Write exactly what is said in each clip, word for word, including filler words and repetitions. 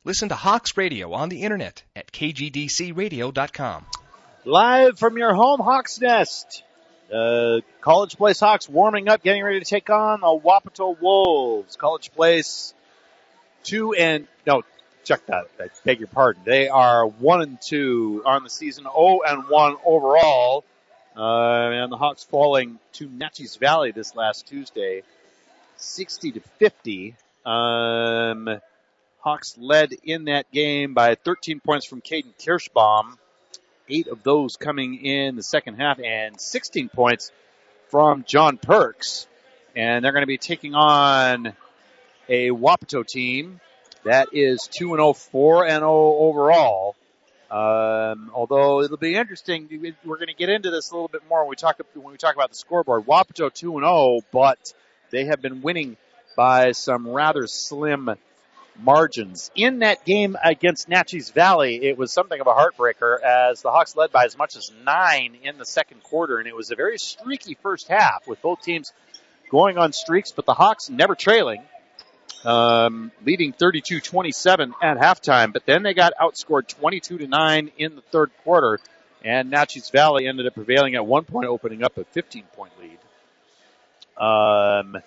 Listen to Hawks Radio on the internet at K G D C radio dot com. Live from your home, Hawks Nest. Uh, College Place Hawks warming up, getting ready to take on the Wapato Wolves. College Place two and, no, check that. I beg your pardon. They are one and two on the season, oh and one overall. Uh, and the Hawks falling to Natchez Valley this last Tuesday, sixty to fifty. Um, Hawks led in that game by thirteen points from Caden Kirschbaum. Eight of those coming in the second half, and sixteen points from John Perks. And they're going to be taking on a Wapato team that is two and oh, four and oh overall. Um, although it'll be interesting, we're going to get into this a little bit more when we talk when we talk about the scoreboard. Wapato two and oh, but they have been winning by some rather slim margins. In that game against Natchez Valley, it was something of a heartbreaker as the Hawks led by as much as nine in the second quarter, and it was a very streaky first half with both teams going on streaks, but the Hawks never trailing, um, leading thirty-two twenty-seven at halftime, but then they got outscored twenty-two to nine in the third quarter, and Natchez Valley ended up prevailing at one point, opening up a fifteen-point lead. Um,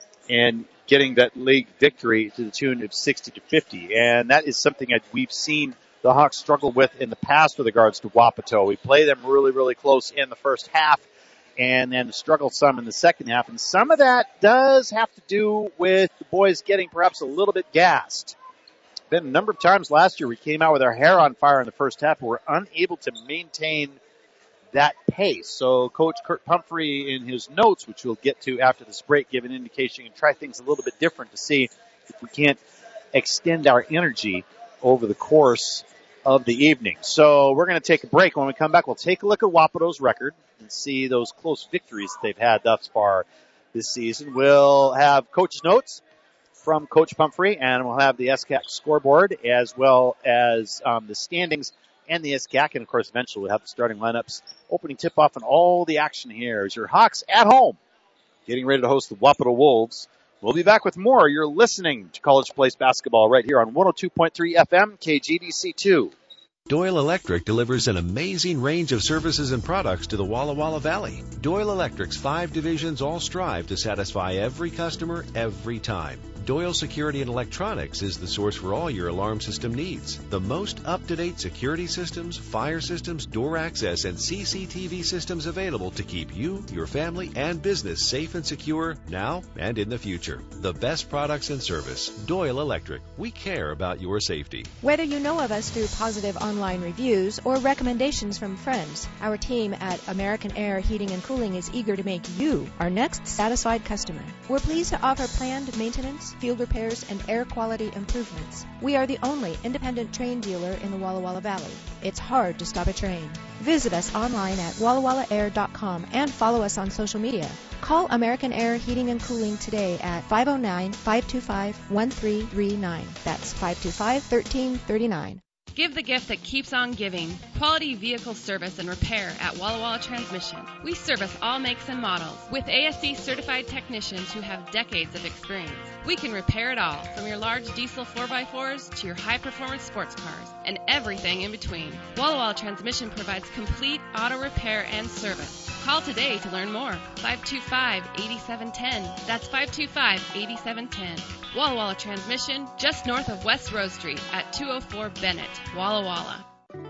and getting that league victory to the tune of sixty to fifty. And that is something that we've seen the Hawks struggle with in the past with regards to Wapato. We play them really, really close in the first half and then struggle some in the second half. And some of that does have to do with the boys getting perhaps a little bit gassed. Been a number of times last year we came out with our hair on fire in the first half and we're unable to maintain that pace. So Coach Kurt Pumphrey in his notes, which we'll get to after this break, give an indication and try things a little bit different to see if we can't extend our energy over the course of the evening. So we're going to take a break. When we come back, we'll take a look at Wapato's record and see those close victories that they've had thus far this season. We'll have Coach's notes from Coach Pumphrey, and we'll have the S C A C scoreboard as well as um, the standings and the S C A C, and of course eventually we'll have the starting lineups, opening tip-off, and all the action here as your Hawks at home getting ready to host the Wapato Wolves. We'll be back with more. You're listening to College Place Basketball right here on one oh two point three F M, K G D C two. Doyle Electric delivers an amazing range of services and products to the Walla Walla Valley. Doyle Electric's five divisions all strive to satisfy every customer every time. Doyle Security and Electronics is the source for all your alarm system needs. The most up-to-date security systems, fire systems, door access, and C C T V systems available to keep you, your family, and business safe and secure now and in the future. The best products and service. Doyle Electric. We care about your safety. Whether you know of us through positive online reviews or recommendations from friends, our team at American Air Heating and Cooling is eager to make you our next satisfied customer. We're pleased to offer planned maintenance, field repairs, and air quality improvements. We are the only independent train dealer in the Walla Walla Valley. It's hard to stop a train. Visit us online at walla walla air dot com and follow us on social media. Call American Air Heating and Cooling today at five oh nine, five two five, one three three nine. That's five two five, one three three nine. Give the gift that keeps on giving. Quality vehicle service and repair at Walla Walla Transmission. We service all makes and models with A S C certified technicians who have decades of experience. We can repair it all, from your large diesel four by fours to your high-performance sports cars and everything in between. Walla Walla Transmission provides complete auto repair and service. Call today to learn more. five two five, eight seven one zero. That's five two five, eight seven one zero. Walla Walla Transmission, just north of West Rose Street at two oh four Bennett, Walla Walla.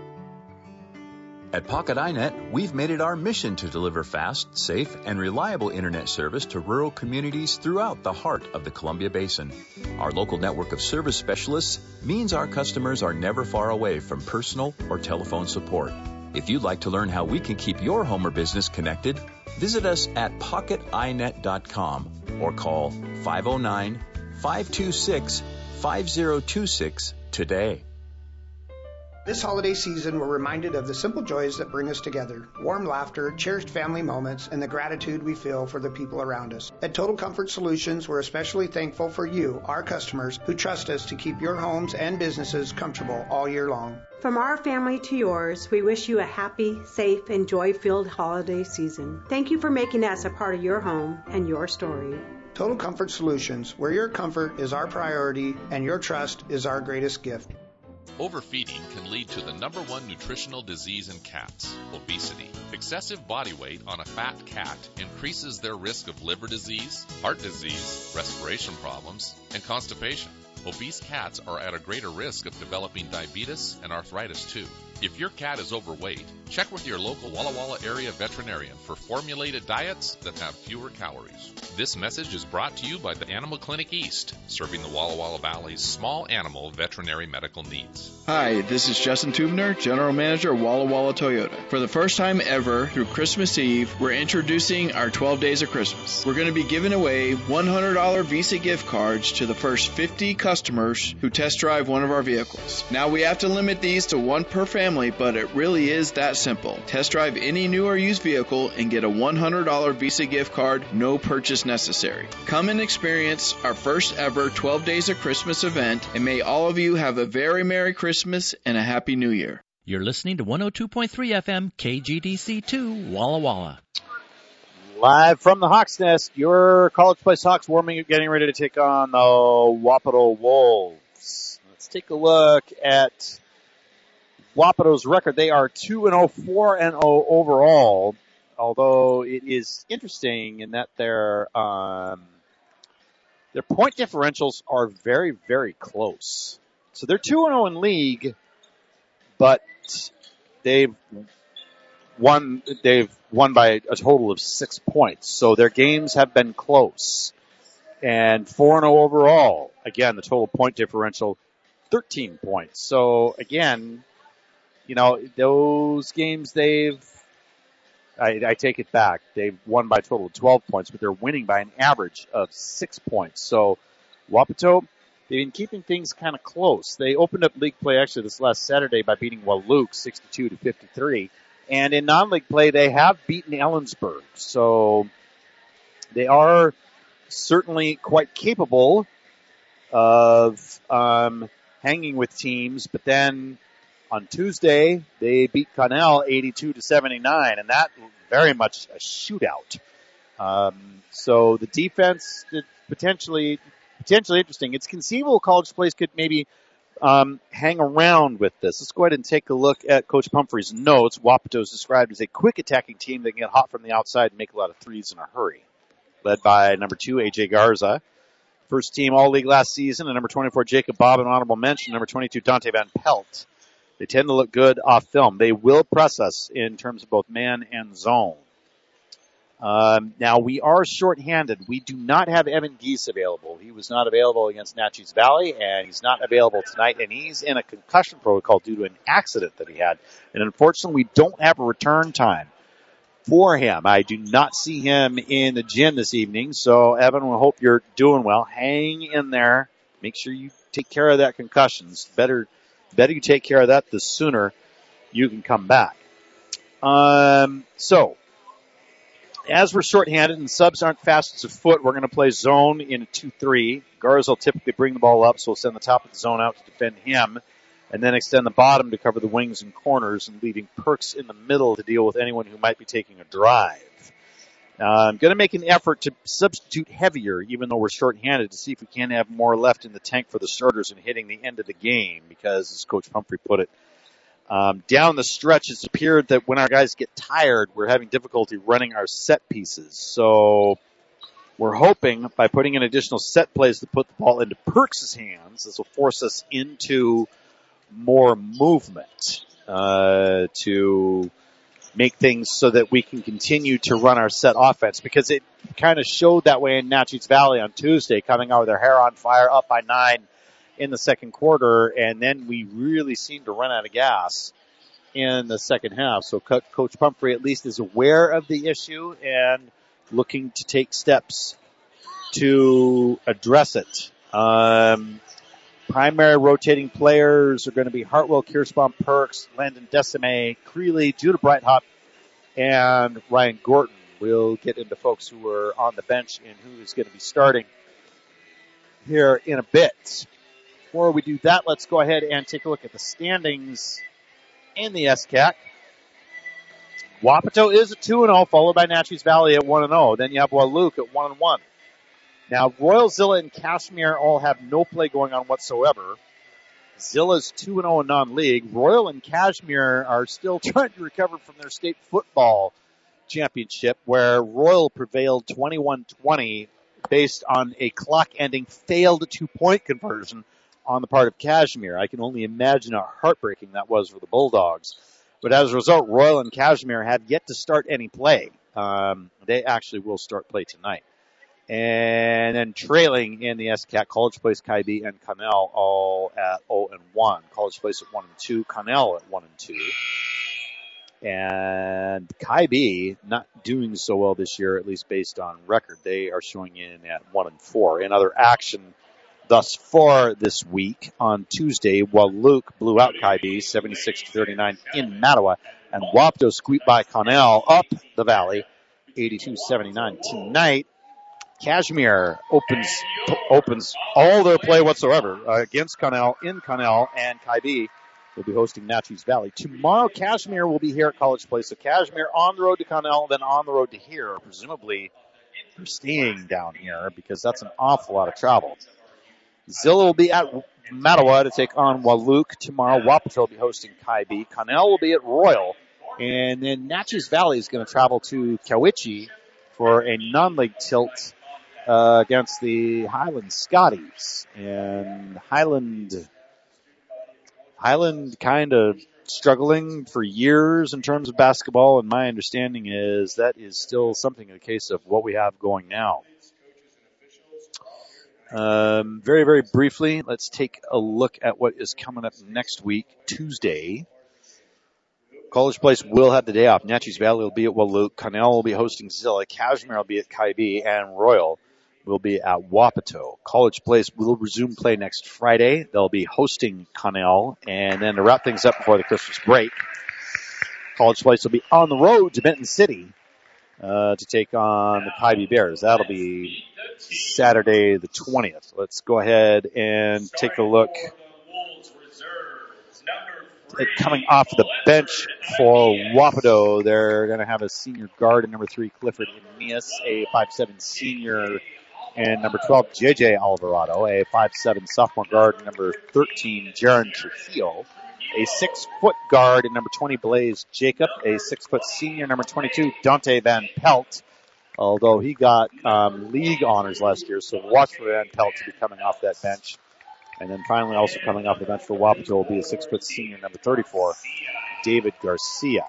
At Pocket iNet, we've made it our mission to deliver fast, safe, and reliable internet service to rural communities throughout the heart of the Columbia Basin. Our local network of service specialists means our customers are never far away from personal or telephone support. If you'd like to learn how we can keep your home or business connected, visit us at pocket i net dot com or call five oh nine, five two six, five oh two six today. This holiday season, we're reminded of the simple joys that bring us together, warm laughter, cherished family moments, and the gratitude we feel for the people around us. At Total Comfort Solutions, we're especially thankful for you, our customers, who trust us to keep your homes and businesses comfortable all year long. From our family to yours, we wish you a happy, safe, and joy-filled holiday season. Thank you for making us a part of your home and your story. Total Comfort Solutions, where your comfort is our priority and your trust is our greatest gift. Overfeeding can lead to the number one nutritional disease in cats, obesity. Excessive body weight on a fat cat increases their risk of liver disease, heart disease, respiration problems, and constipation. Obese cats are at a greater risk of developing diabetes and arthritis too. If your cat is overweight, check with your local Walla Walla area veterinarian for formulated diets that have fewer calories. This message is brought to you by the Animal Clinic East, serving the Walla Walla Valley's small animal veterinary medical needs. Hi, this is Justin Tubner, General Manager of Walla Walla Toyota. For the first time ever through Christmas Eve, we're introducing our twelve Days of Christmas. We're going to be giving away one hundred dollars Visa gift cards to the first fifty customers who test drive one of our vehicles. Now we have to limit these to one per family, but it really is that simple. Test drive any new or used vehicle and get a one hundred dollars Visa gift card, no purchase necessary. Come and experience our first ever twelve Days of Christmas event, and may all of you have a very Merry Christmas and a Happy New Year. You're listening to one oh two point three F M K G D C two Walla Walla. Live from the Hawks Nest, your College Place Hawks warming up, getting ready to take on the Wapato Wolves. Let's take a look at Wapato's record. They are two and oh, four and oh overall, although it is interesting in that their um, their point differentials are very, very close. So they're two and oh in league, but they've won they've won by a total of six points. So their games have been close. And four and oh overall. Again, the total point differential, thirteen points. So again, you know, those games they've, I, I take it back. They've won by a total of twelve points, but they're winning by an average of six points. So Wapato, they've been keeping things kind of close. They opened up league play actually this last Saturday by beating Wahluke sixty-two to fifty-three. And in non-league play, they have beaten Ellensburg. So they are certainly quite capable of um, hanging with teams. But then on Tuesday, they beat Connell eighty-two to seventy-nine, and that very much a shootout. Um, so the defense potentially potentially interesting. It's conceivable College Place could maybe um, hang around with this. Let's go ahead and take a look at Coach Pumphrey's notes. Wapato is described as a quick attacking team that can get hot from the outside and make a lot of threes in a hurry. Led by number two, A J Garza. First team All-League last season, and number twenty-four, Jacob Bob, an honorable mention. Number twenty-two, Dante Van Pelt. They tend to look good off film. They will press us in terms of both man and zone. Um, now, we are shorthanded. We do not have Evan Geese available. He was not available against Natchez Valley, and he's not available tonight, and he's in a concussion protocol due to an accident that he had. And unfortunately, we don't have a return time for him. I do not see him in the gym this evening, so Evan, we hope you're doing well. Hang in there. Make sure you take care of that concussion. It's better, better you take care of that, the sooner you can come back. Um, so, as we're shorthanded and subs aren't fast as a foot, we're going to play zone in a two three. Garza will typically bring the ball up, so we'll send the top of the zone out to defend him, and then extend the bottom to cover the wings and corners, and leaving Perks in the middle to deal with anyone who might be taking a drive. Uh, I'm going to make an effort to substitute heavier, even though we're shorthanded, to see if we can have more left in the tank for the starters and hitting the end of the game, because, as Coach Pumphrey put it, Um, down the stretch, it's appeared that when our guys get tired, we're having difficulty running our set pieces. So we're hoping by putting in additional set plays to put the ball into Perks' hands, this will force us into more movement uh, to make things so that we can continue to run our set offense, because it kind of showed that way in Natchez Valley on Tuesday, coming out with their hair on fire, up by nine in the second quarter, and then we really seemed to run out of gas in the second half. So Coach Pumphrey at least is aware of the issue and looking to take steps to address it. Um, primary rotating players are going to be Hartwell, Kirschbaum, Perks, Landon Decime, Creeley, Judah Breithaupt, and Ryan Gorton. We'll get into folks who are on the bench and who is going to be starting here in a bit. Before we do that, let's go ahead and take a look at the standings in the S C A C. Wapato is at two and oh, followed by Natchez Valley at one and oh. Then you have Wahluke at one and one. Now, Royalzilla and Cashmere all have no play going on whatsoever. Zilla's two and oh in non-league. Royal and Kashmir are still trying to recover from their state football championship, where Royal prevailed twenty-one twenty based on a clock-ending failed two-point conversion on the part of Kashmir. I can only imagine how heartbreaking that was for the Bulldogs. But as a result, Royal and Kashmir have yet to start any play. Um, they actually will start play tonight. And then trailing in the S C A C, College Place, Kaibi, and Connell all at oh and one. College Place at one and two, Connell at one and two. And Kaibi not doing so well this year, at least based on record. They are showing in at one and four. In other action thus far this week, on Tuesday, Walook blew out Kaibi seventy-six to thirty-nine in Mattawa, and Wapto squeaked by Connell up the valley eighty-two seventy-nine. Tonight, Kashmir opens opens all their play whatsoever uh, against Connell in Connell, and Kaibi will be hosting Natchez Valley. Tomorrow, Kashmir will be here at College Place. So Kashmir on the road to Connell, then on the road to here. Presumably, they're staying down here because that's an awful lot of travel. Zilla will be at Mattawa to take on Walook tomorrow. Wapato will be hosting Kaibi. Connell will be at Royal. And then Natchez Valley is going to travel to Cowiche for a non-league tilt uh, against the Highland Scotties. And Highland... Highland kind of struggling for years in terms of basketball, and my understanding is that is still something in the case of what we have going now. Um, very, very briefly, let's take a look at what is coming up next week, Tuesday. College Place will have the day off. Natchez Valley will be at Walook. Connell will be hosting Zilla. Kashmir will be at Kaibi, and Royal will be at Wapato. College Place will resume play next Friday. They'll be hosting Connell. And then to wrap things up before the Christmas break, College Place will be on the road to Benton City uh, to take on the Kaibi Bears. That'll be Saturday the twentieth. Let's go ahead and take a look at coming off the bench for Wapato. They're going to have a senior guard at number three, Clifford Aeneas, a five seven senior, and number twelve, J J Alvarado, a five seven sophomore guard, and number thirteen, Jaron Trujillo, a six-foot guard, and number twenty, Blaze Jacob, a six-foot senior, number twenty-two, Dante Van Pelt, although he got um, league honors last year, so watch for Van Pelt to be coming off that bench. And then finally also coming off the bench for Wapato will be a six-foot senior, number thirty-four, David Garcia.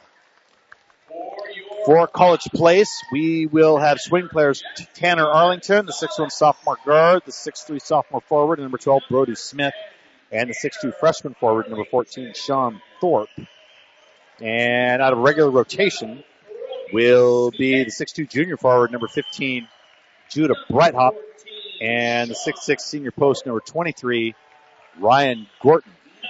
For College Place, we will have swing players Tanner Arlington, the six one sophomore guard, the six three sophomore forward, number twelve, Brody Smith, and the six two freshman forward, number fourteen, Sean Thorpe. And out of regular rotation will be the six two junior forward, number fifteen, Judah Breithaupt, and the six six senior post, number twenty-three, Ryan Gorton.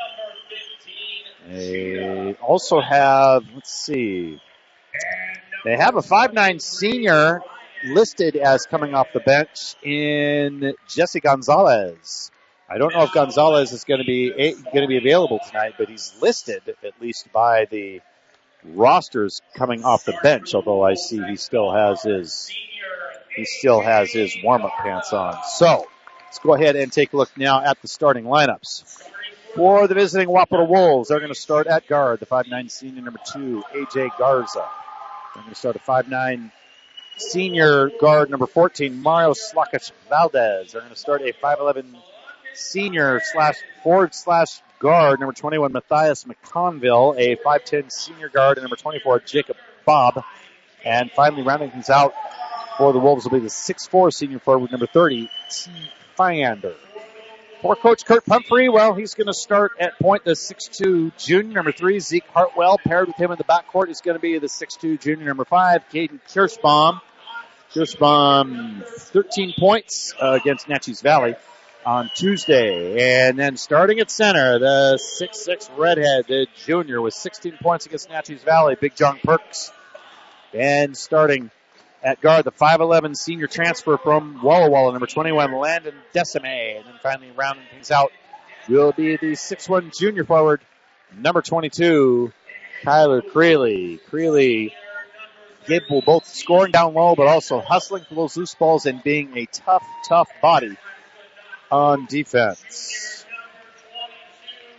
They also have, let's see, they have a five nine senior listed as coming off the bench in Jesse Gonzalez. I don't know if Gonzalez is going to be going to be available tonight, but he's listed at least by the rosters coming off the bench. Although I see he still has his he still has his warm-up pants on. So let's go ahead and take a look now at the starting lineups. For the visiting Wapato Wolves, they're going to start at guard, the five nine senior, number two, A J Garza. They're going to start a five nine senior guard, number fourteen, Mario Slakich Valdez. They're going to start a five eleven senior slash forward slash guard, number twenty-one, Matthias McConville. A five ten senior guard, and number twenty-four, Jacob Bob. And finally, rounding things out for the Wolves will be the six four senior forward, number thirty, T. Fiander. For Coach Kurt Pumphrey, well, he's going to start at point the six two junior, number three, Zeke Hartwell. Paired with him in the backcourt is going to be the six two junior, number five, Caden Kirschbaum. Kirschbaum, thirteen points uh, against Natchez Valley on Tuesday. And then starting at center, the six six redhead, the junior, with sixteen points against Natchez Valley, Big John Perks. And starting at guard, the five eleven senior transfer from Walla Walla, number twenty-one, Landon Decime. And then finally rounding things out will be the six one junior forward, number twenty-two, Tyler Creeley. Creeley capable both scoring down low, but also hustling for those loose balls and being a tough, tough body on defense.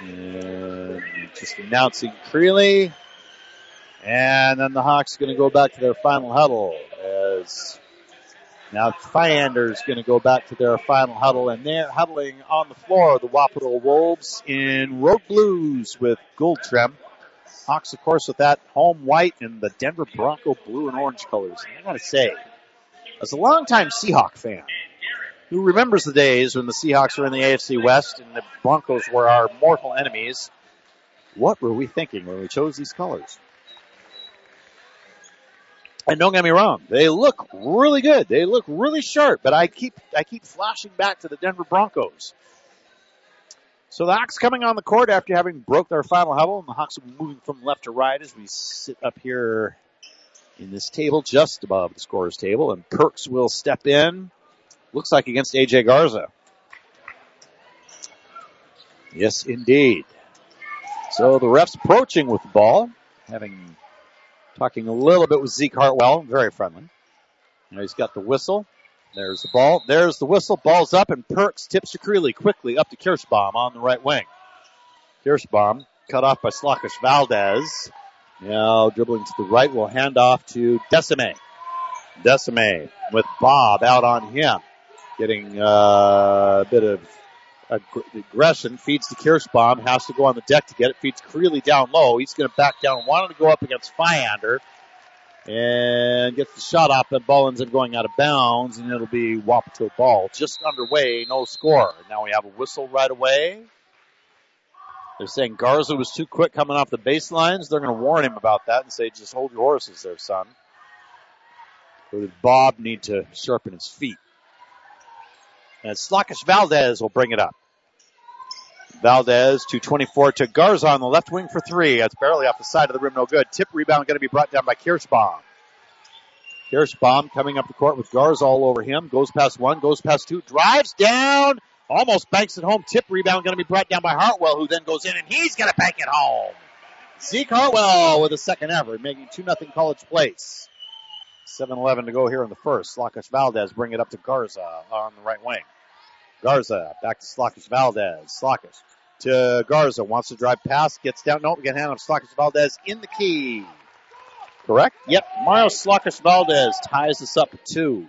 And just announcing Creeley. And then the Hawks are going to go back to their final huddle as now Fyander's going to go back to their final huddle, and they're huddling on the floor. The Wapato Wolves in road blues with gold trim. Hawks, of course, with that home white and the Denver Bronco blue and orange colors. And I got to say, as a longtime Seahawk fan who remembers the days when the Seahawks were in the A F C West and the Broncos were our mortal enemies, what were we thinking when we chose these colors? And don't get me wrong, they look really good. They look really sharp, but I keep I keep flashing back to the Denver Broncos. So the Hawks coming on the court after having broke their final huddle, and the Hawks are moving from left to right as we sit up here in this table just above the scorer's table, and Perks will step in. Looks like against A J Garza. Yes, indeed. So the ref's approaching with the ball, having talking a little bit with Zeke Hartwell, very friendly. Now he's got the whistle. There's the ball. There's the whistle. Ball's up, and Perks tips to Creeley quickly up to Kirschbaum on the right wing. Kirschbaum cut off by Slakish Valdez. Now dribbling to the right, will hand off to Decime. Decime with Bob out on him. Getting uh, a bit of ag- aggression. Feeds to Kirschbaum. Has to go on the deck to get it. Feeds Creeley down low. He's going to back down. Wanted to go up against Fyander. And gets the shot off, and ball ends up going out of bounds, and it'll be Wapato ball. Just underway, no score. Now we have a whistle right away. They're saying Garza was too quick coming off the baselines. They're going to warn him about that and say, just hold your horses there, son. Or did Bob need to sharpen his feet? And Slakish Valdez will bring it up. Valdez, two twenty-four to Garza on the left wing for three. That's barely off the side of the rim, no good. Tip rebound going to be brought down by Kirschbaum. Kirschbaum coming up the court with Garza all over him. Goes past one, goes past two, drives down, almost banks it home. Tip rebound going to be brought down by Hartwell, who then goes in, and he's going to bank it home. Zeke Hartwell with a second effort, making two nothing College Place. seven eleven to go here in the first. Slakish Valdez bring it up to Garza on the right wing. Garza back to Slakish Valdez. Slakish to Garza. Wants to drive past. Gets down. No, we get hand on Slakish Valdez in the key. Correct? Yep. Mario Slakish Valdez ties this up at two.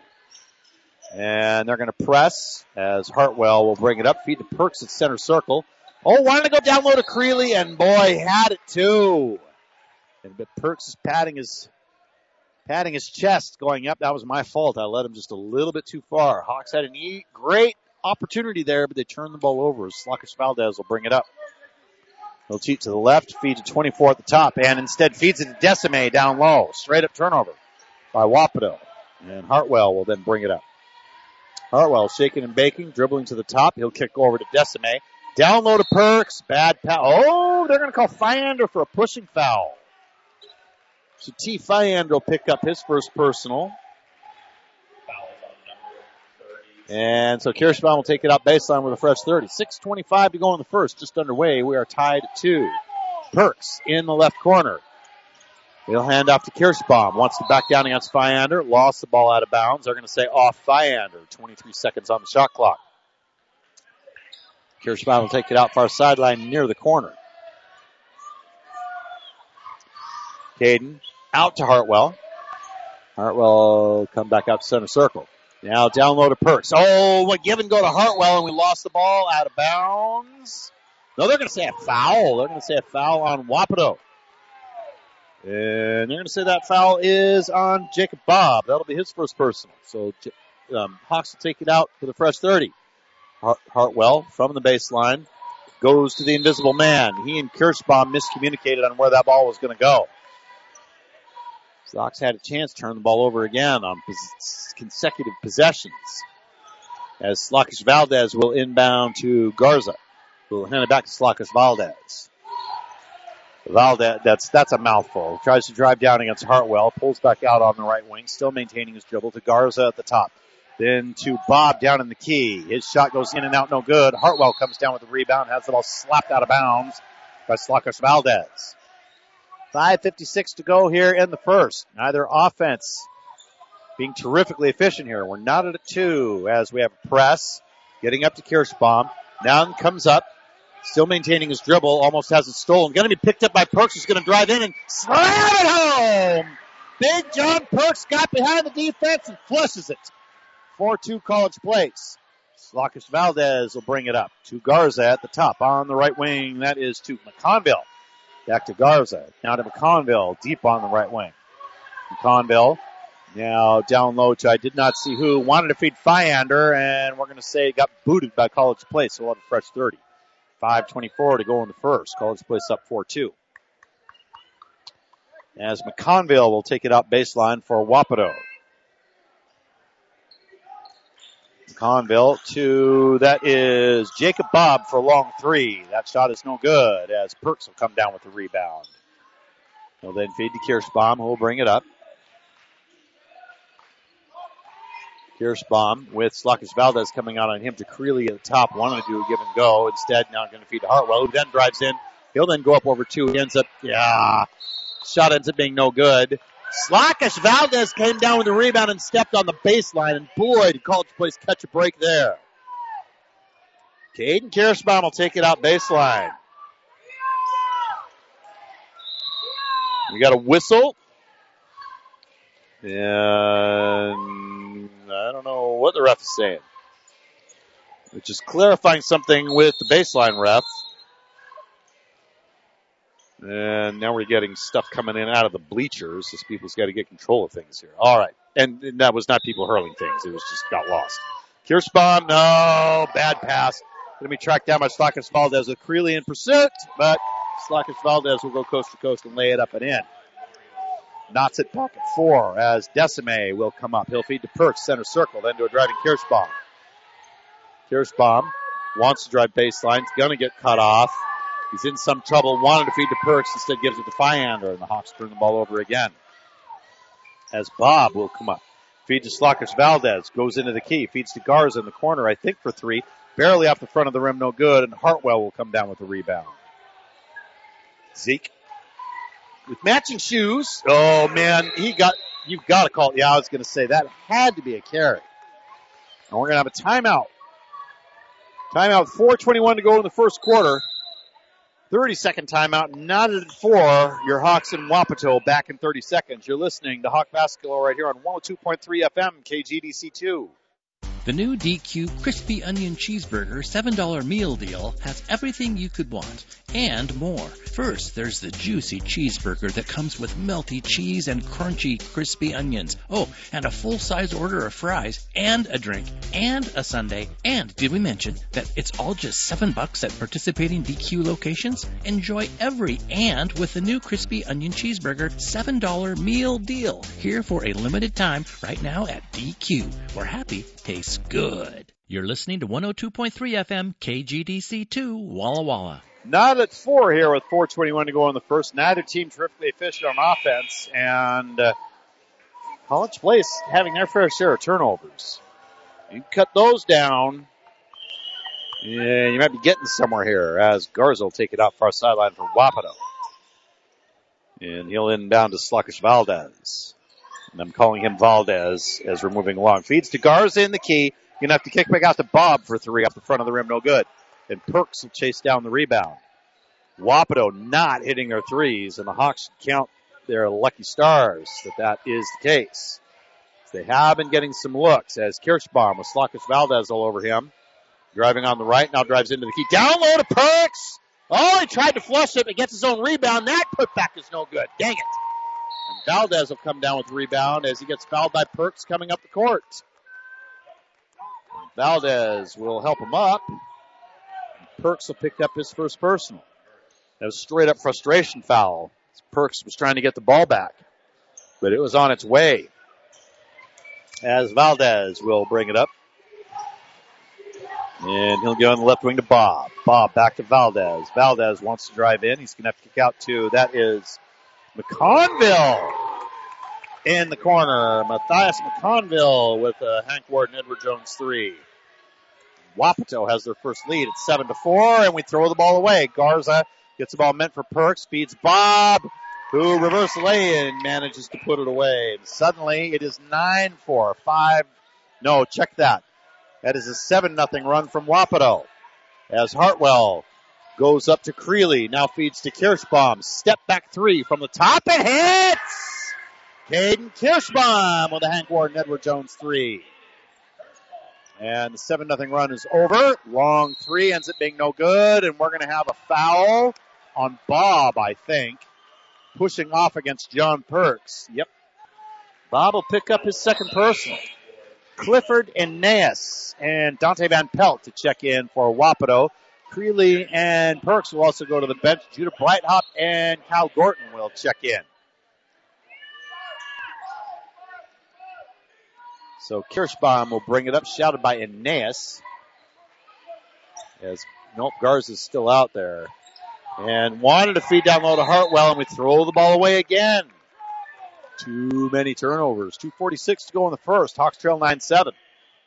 And they're going to press as Hartwell will bring it up. Feed to Perks at center circle. Oh, wanted to go down low to Creeley, and boy, had it too. And but Perks is patting his patting his chest going up. That was my fault. I let him just a little bit too far. Hawks had a neat, great opportunity there, but they turn the ball over. Slakish Valdez will bring it up. He'll cheat to the left, feed to twenty-four at the top, and instead feeds it to Decime down low. Straight up turnover by Wapato. And Hartwell will then bring it up. Hartwell shaking and baking, dribbling to the top. He'll kick over to Decime. Down low to Perks. Bad pass. Oh, they're going to call Fyander for a pushing foul. So T. Fyander will pick up his first personal. And so Kirschbaum will take it out baseline with a fresh thirty. six twenty-five to go in the first, just underway. We are tied at two. Perks in the left corner. He'll hand off to Kirschbaum. Wants to back down against Fyander. Lost the ball out of bounds. They're going to say off Fyander. twenty-three seconds on the shot clock. Kirschbaum will take it out far sideline near the corner. Caden out to Hartwell. Hartwell will come back out to center circle. Now down low to Perks. Oh, what give and go to Hartwell, and we lost the ball out of bounds. No, they're going to say a foul. They're going to say a foul on Wapato. And they're going to say that foul is on Jacob Bob. That'll be his first personal. So um, Hawks will take it out for the fresh thirty. Hart- Hartwell from the baseline goes to the invisible man. He and Kirschbaum miscommunicated on where that ball was going to go. Hawks had a chance to turn the ball over again on pos- consecutive possessions. As Slakish Valdez will inbound to Garza, who will hand it back to Slakish Valdez. Valdez, that's that's a mouthful. Tries to drive down against Hartwell, pulls back out on the right wing, still maintaining his dribble to Garza at the top. Then to Bob down in the key. His shot goes in and out, no good. Hartwell comes down with the rebound, has the ball slapped out of bounds by Slakish Valdez. five fifty-six to go here in the first. Neither offense being terrifically efficient here. We're not at a two as we have a press. Getting up to Kirschbaum. Now comes up. Still maintaining his dribble. Almost has it stolen. Going to be picked up by Perks. Who's going to drive in and slam it home. Big John Perks got behind the defense and flushes it. four two College Place. Slockish Valdez will bring it up to Garza at the top on the right wing. That is to McConville. Back to Garza. Now to McConville, deep on the right wing. McConville now down low to I did not see who. Wanted to feed Fyander, and we're going to say got booted by College Place, so we'll have a fresh thirty. five twenty-four to go in the first. College Place up four two. As McConville will take it out baseline for Wapato. McConville to, that is Jacob Bob for a long three. That shot is no good as Perks will come down with the rebound. He'll then feed to Kirschbaum, who will bring it up. Kirschbaum with Slockish Valdez coming out on him to Creeley at the top. Wanted to do a give and go. Instead, now going to feed to Hartwell, who then drives in. He'll then go up over two. He ends up, yeah, shot ends up being no good. Slockish Valdez came down with the rebound and stepped on the baseline, and boy, did College Place catch a break there. Caden Kirschbaum will take it out baseline. We got a whistle. And I don't know what the ref is saying. Which is clarifying something with the baseline ref. And now we're getting stuff coming in out of the bleachers. This people's got to get control of things here. All right. And, and that was not people hurling things. It was just got lost. Kirschbaum, no. Bad pass. Going to be tracked down by Slockish Valdez with Creeley in pursuit. But Slockish Valdez will go coast to coast and lay it up and in. Knots it back at four as Decime will come up. He'll feed to Perks, center circle, then to a driving Kirschbaum. Kirschbaum wants to drive baseline. He's going to get cut off. He's in some trouble. Wanted to feed to Perks. Instead gives it to Fyander, and the Hawks turn the ball over again. As Bob will come up. Feed to Slockish Valdez. Goes into the key. Feeds to Garza in the corner, I think, for three. Barely off the front of the rim, no good. And Hartwell will come down with the rebound. Zeke. With matching shoes. Oh, man. He got, you've got to call it. Yeah, I was going to say that had to be a carry. And we're going to have a timeout. Timeout, four twenty-one to go in the first quarter. thirty-second timeout, knotted at four. Your Hawks in Wapato back in thirty seconds. You're listening to Hawk Basketball right here on one oh two point three F M, K G D C two. The new D Q Crispy Onion Cheeseburger seven dollar meal deal has everything you could want and more. First, there's the juicy cheeseburger that comes with melty cheese and crunchy crispy onions. Oh, and a full-size order of fries and a drink and a sundae. And did we mention that it's all just seven bucks at participating D Q locations? Enjoy every and with the new Crispy Onion Cheeseburger seven dollar meal deal. Here for a limited time right now at D Q, where happy tastes good. You're listening to one oh two point three F M, K G D C two, Walla Walla. Not at four here with four twenty-one to go in the first. Neither team terrifically efficient on offense, and uh, College Place having their fair share of turnovers. You cut those down, yeah, you might be getting somewhere here as Garza will take it out far sideline for Wapato. And he'll inbound to Slockish Valdez. And I'm calling him Valdez as we're moving along. Feeds to Garza in the key. You're going to have to kick back out to Bob for three off the front of the rim. No good. And Perks will chase down the rebound. Wapato not hitting their threes, and the Hawks count their lucky stars that that is the case. They have been getting some looks as Kirschbaum with Slockish Valdez all over him. Driving on the right, now drives into the key. Down low to Perks. Oh, he tried to flush it, but gets his own rebound. That putback is no good. Dang it. And Valdez will come down with the rebound as he gets fouled by Perks coming up the court. Valdez will help him up. Perks will pick up his first personal. That was straight up frustration foul. Perks was trying to get the ball back, but it was on its way. As Valdez will bring it up. And he'll go on the left wing to Bob. Bob back to Valdez. Valdez wants to drive in. He's going to have to kick out to, that is McConville in the corner. Matthias McConville with a Hank Ward and Edward Jones three. Wapato has their first lead at seven to four, and we throw the ball away. Garza gets the ball meant for Perks, feeds Bob, who reverse lay-in manages to put it away. And suddenly it is nine four, five. No, check that. That is a seven nothing run from Wapato. As Hartwell Goes up to Creeley. Now feeds to Kirschbaum. Step back three from the top and hits! Caden Kirschbaum with a Hank Warden Edward Jones three. And the seven nothing run is over. Long three ends up being no good, and we're going to have a foul on Bob, I think. Pushing off against John Perks. Yep. Bob will pick up his second personal. Clifford and Naas and Dante Van Pelt to check in for Wapato. Creeley and Perks will also go to the bench. Judah Breithaupt and Kyle Gorton will check in. So Kirschbaum will bring it up, shouted by Aeneas. As nope, Garza's still out there. And wanted to feed down low to Hartwell, and we throw the ball away again. Too many turnovers. two forty-six to go in the first. Hawks trail nine seven.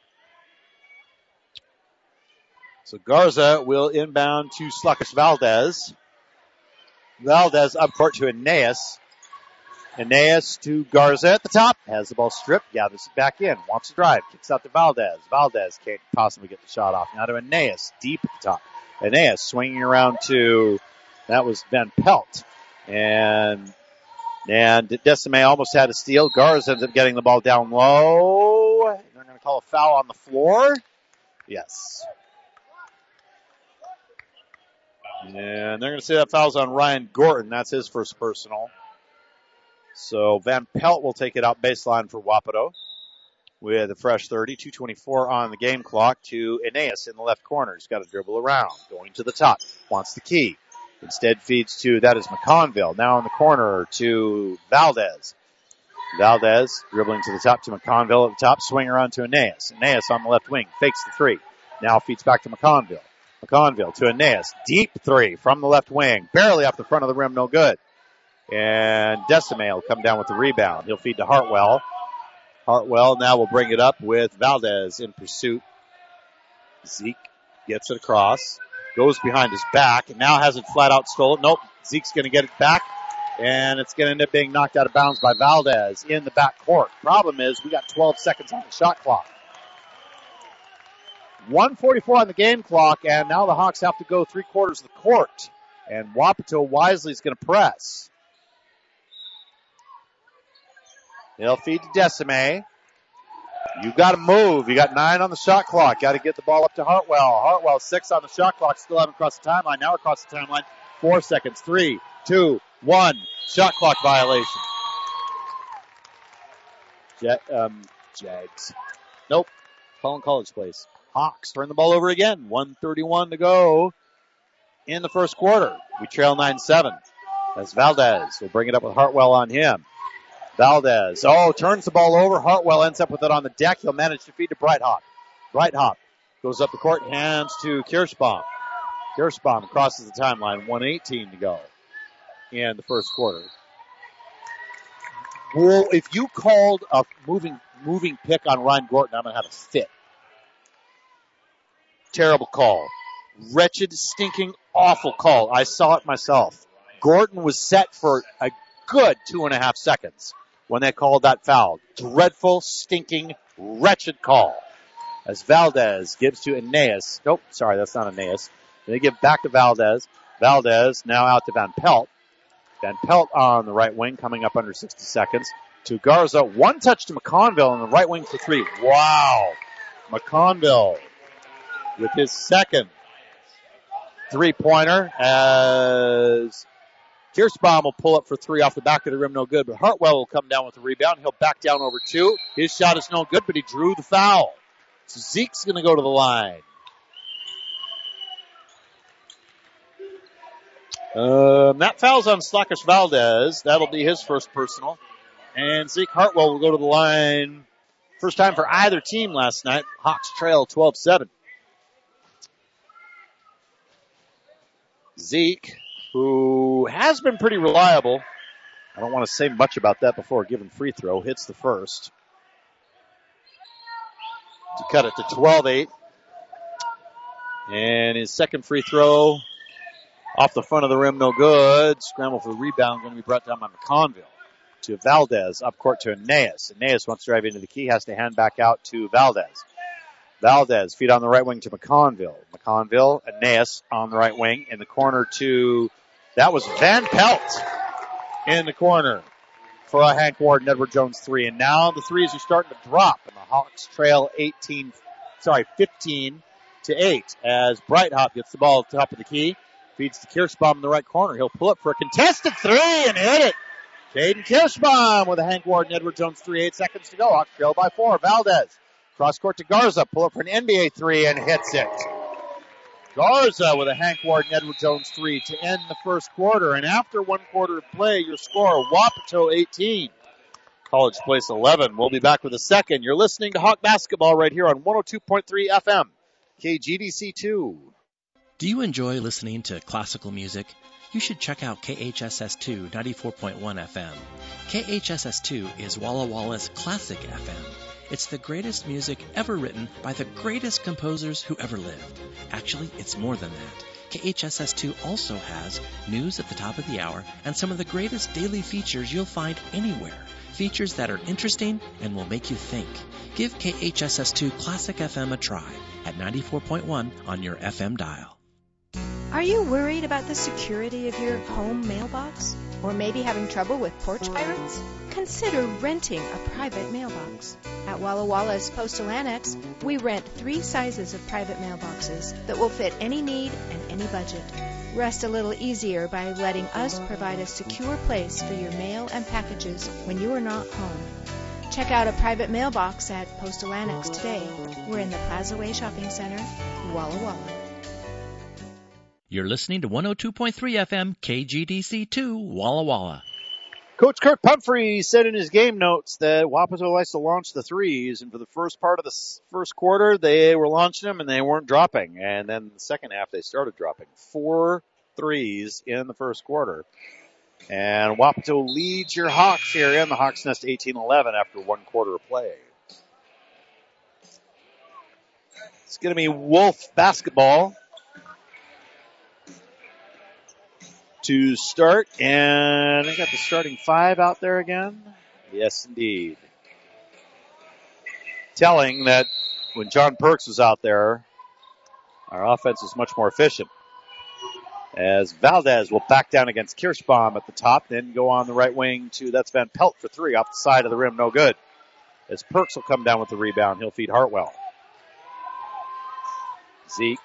So Garza will inbound to Sluckish Valdez. Valdez up court to Aeneas. Aeneas to Garza at the top. Has the ball stripped. Gathers it back in. Wants to drive. Kicks out to Valdez. Valdez can't possibly get the shot off. Now to Aeneas. Deep at the top. Aeneas swinging around to, that was Van Pelt. And, and Decime almost had a steal. Garza ends up getting the ball down low. They're going to call a foul on the floor. Yes. And they're going to say that foul's on Ryan Gorton. That's his first personal. So Van Pelt will take it out baseline for Wapato with a fresh thirty. two twenty-four on the game clock to Aeneas in the left corner. He's got to dribble around. Going to the top. Wants the key. Instead feeds to, that is McConville. Now in the corner to Valdez. Valdez dribbling to the top to McConville at the top. Swing around to Aeneas. Aeneas on the left wing. Fakes the three. Now feeds back to McConville. McConville to Aeneas. Deep three from the left wing. Barely off the front of the rim. No good. And Decime will come down with the rebound. He'll feed to Hartwell. Hartwell now will bring it up with Valdez in pursuit. Zeke gets it across. Goes behind his back and now has it flat out stolen. Nope. Zeke's going to get it back. And it's going to end up being knocked out of bounds by Valdez in the back court. Problem is we got twelve seconds on the shot clock. one forty-four on the game clock, and now the Hawks have to go three quarters of the court. And Wapato wisely is going to press. They'll feed to Decime. You got to move. You got nine on the shot clock. Got to get the ball up to Hartwell. Hartwell six on the shot clock. Still haven't crossed the timeline. Now across the timeline. Four seconds. Three, two, one. Shot clock violation. Jet, um, Jags. Nope. Calling College Place. Hawks turn the ball over again. one thirty-one to go in the first quarter. We trail nine seven. As Valdez will bring it up with Hartwell on him. Valdez, oh, turns the ball over. Hartwell ends up with it on the deck. He'll manage to feed to Breithaupt. Breithaupt goes up the court, hands to Kirschbaum. Kirschbaum crosses the timeline. one eighteen to go in the first quarter. Well, if you called a moving moving pick on Ryan Gorton, I'm going to have a fit. Terrible call. Wretched, stinking, awful call. I saw it myself. Gorton was set for a good two and a half seconds when they called that foul. Dreadful, stinking, wretched call. As Valdez gives to Aeneas. Nope, sorry, that's not Aeneas. They give back to Valdez. Valdez now out to Van Pelt. Van Pelt on the right wing, coming up under sixty seconds. To Garza. One touch to McConville on the right wing for three. Wow. McConville with his second three-pointer as Kirschbaum will pull up for three off the back of the rim, no good. But Hartwell will come down with the rebound. He'll back down over two. His shot is no good, but he drew the foul. So Zeke's going to go to the line. Um, that foul's on Slackish Valdez. That'll be his first personal. And Zeke Hartwell will go to the line. First time for either team last night. Hawks trail twelve seven. Zeke, who has been pretty reliable. I don't want to say much about that before a given free throw. Hits the first to cut it to twelve eight. And his second free throw off the front of the rim, no good. Scramble for the rebound, going to be brought down by McConville. To Valdez, up court to Aeneas. Aeneas wants to drive into the key, has to hand back out to Valdez. Valdez, feed on the right wing to McConville. McConville, Aeneas on the right wing. In the corner to, that was Van Pelt in the corner for a Hank Ward and Edward Jones three. And now the threes are starting to drop, and the Hawks trail eighteen, sorry, fifteen to eight as Bright Hop gets the ball at the top of the key. Feeds to Kirschbaum in the right corner. He'll pull up for a contested three and hit it. Caden Kirschbaum with a Hank Ward and Edward Jones three. Eight seconds to go. Hawks trail by four. Valdez. Cross court to Garza. Pull up for an N B A three and hits it. Garza with a Hank Ward and Edward Jones three to end the first quarter. And after one quarter of play, your score, Wapato eighteen. College Place eleven. We'll be back with a second. You're listening to Hawk Basketball right here on one oh two point three F M. K G D C two. Do you enjoy listening to classical music? You should check out K H S S two ninety-four point one F M. K H S S two is Walla Walla's classic F M. It's the greatest music ever written by the greatest composers who ever lived. Actually, it's more than that. K H S S two also has news at the top of the hour and some of the greatest daily features you'll find anywhere. Features that are interesting and will make you think. Give K H S S two Classic F M a try at ninety-four point one on your F M dial. Are you worried about the security of your home mailbox? Or maybe having trouble with porch pirates? Consider renting a private mailbox. At Walla Walla's Postal Annex, we rent three sizes of private mailboxes that will fit any need and any budget. Rest a little easier by letting us provide a secure place for your mail and packages when you are not home. Check out a private mailbox at Postal Annex today. We're in the Plaza Way Shopping Center, Walla Walla. You're listening to one oh two point three F M K G D C two, Walla Walla. Coach Kirk Pumphrey said in his game notes that Wapato likes to launch the threes, and for the first part of the first quarter, they were launching them and they weren't dropping. And then the second half, they started dropping. Four threes in the first quarter. And Wapato leads your Hawks here in the Hawks Nest eighteen eleven after one quarter of play. It's going to be Wolf basketball to start, and I got the starting five out there again. Yes, indeed. Telling that when John Perks was out there, our offense was much more efficient. As Valdez will back down against Kirschbaum at the top, then go on the right wing to, that's Van Pelt for three, off the side of the rim, no good. As Perks will come down with the rebound, he'll feed Hartwell. Zeke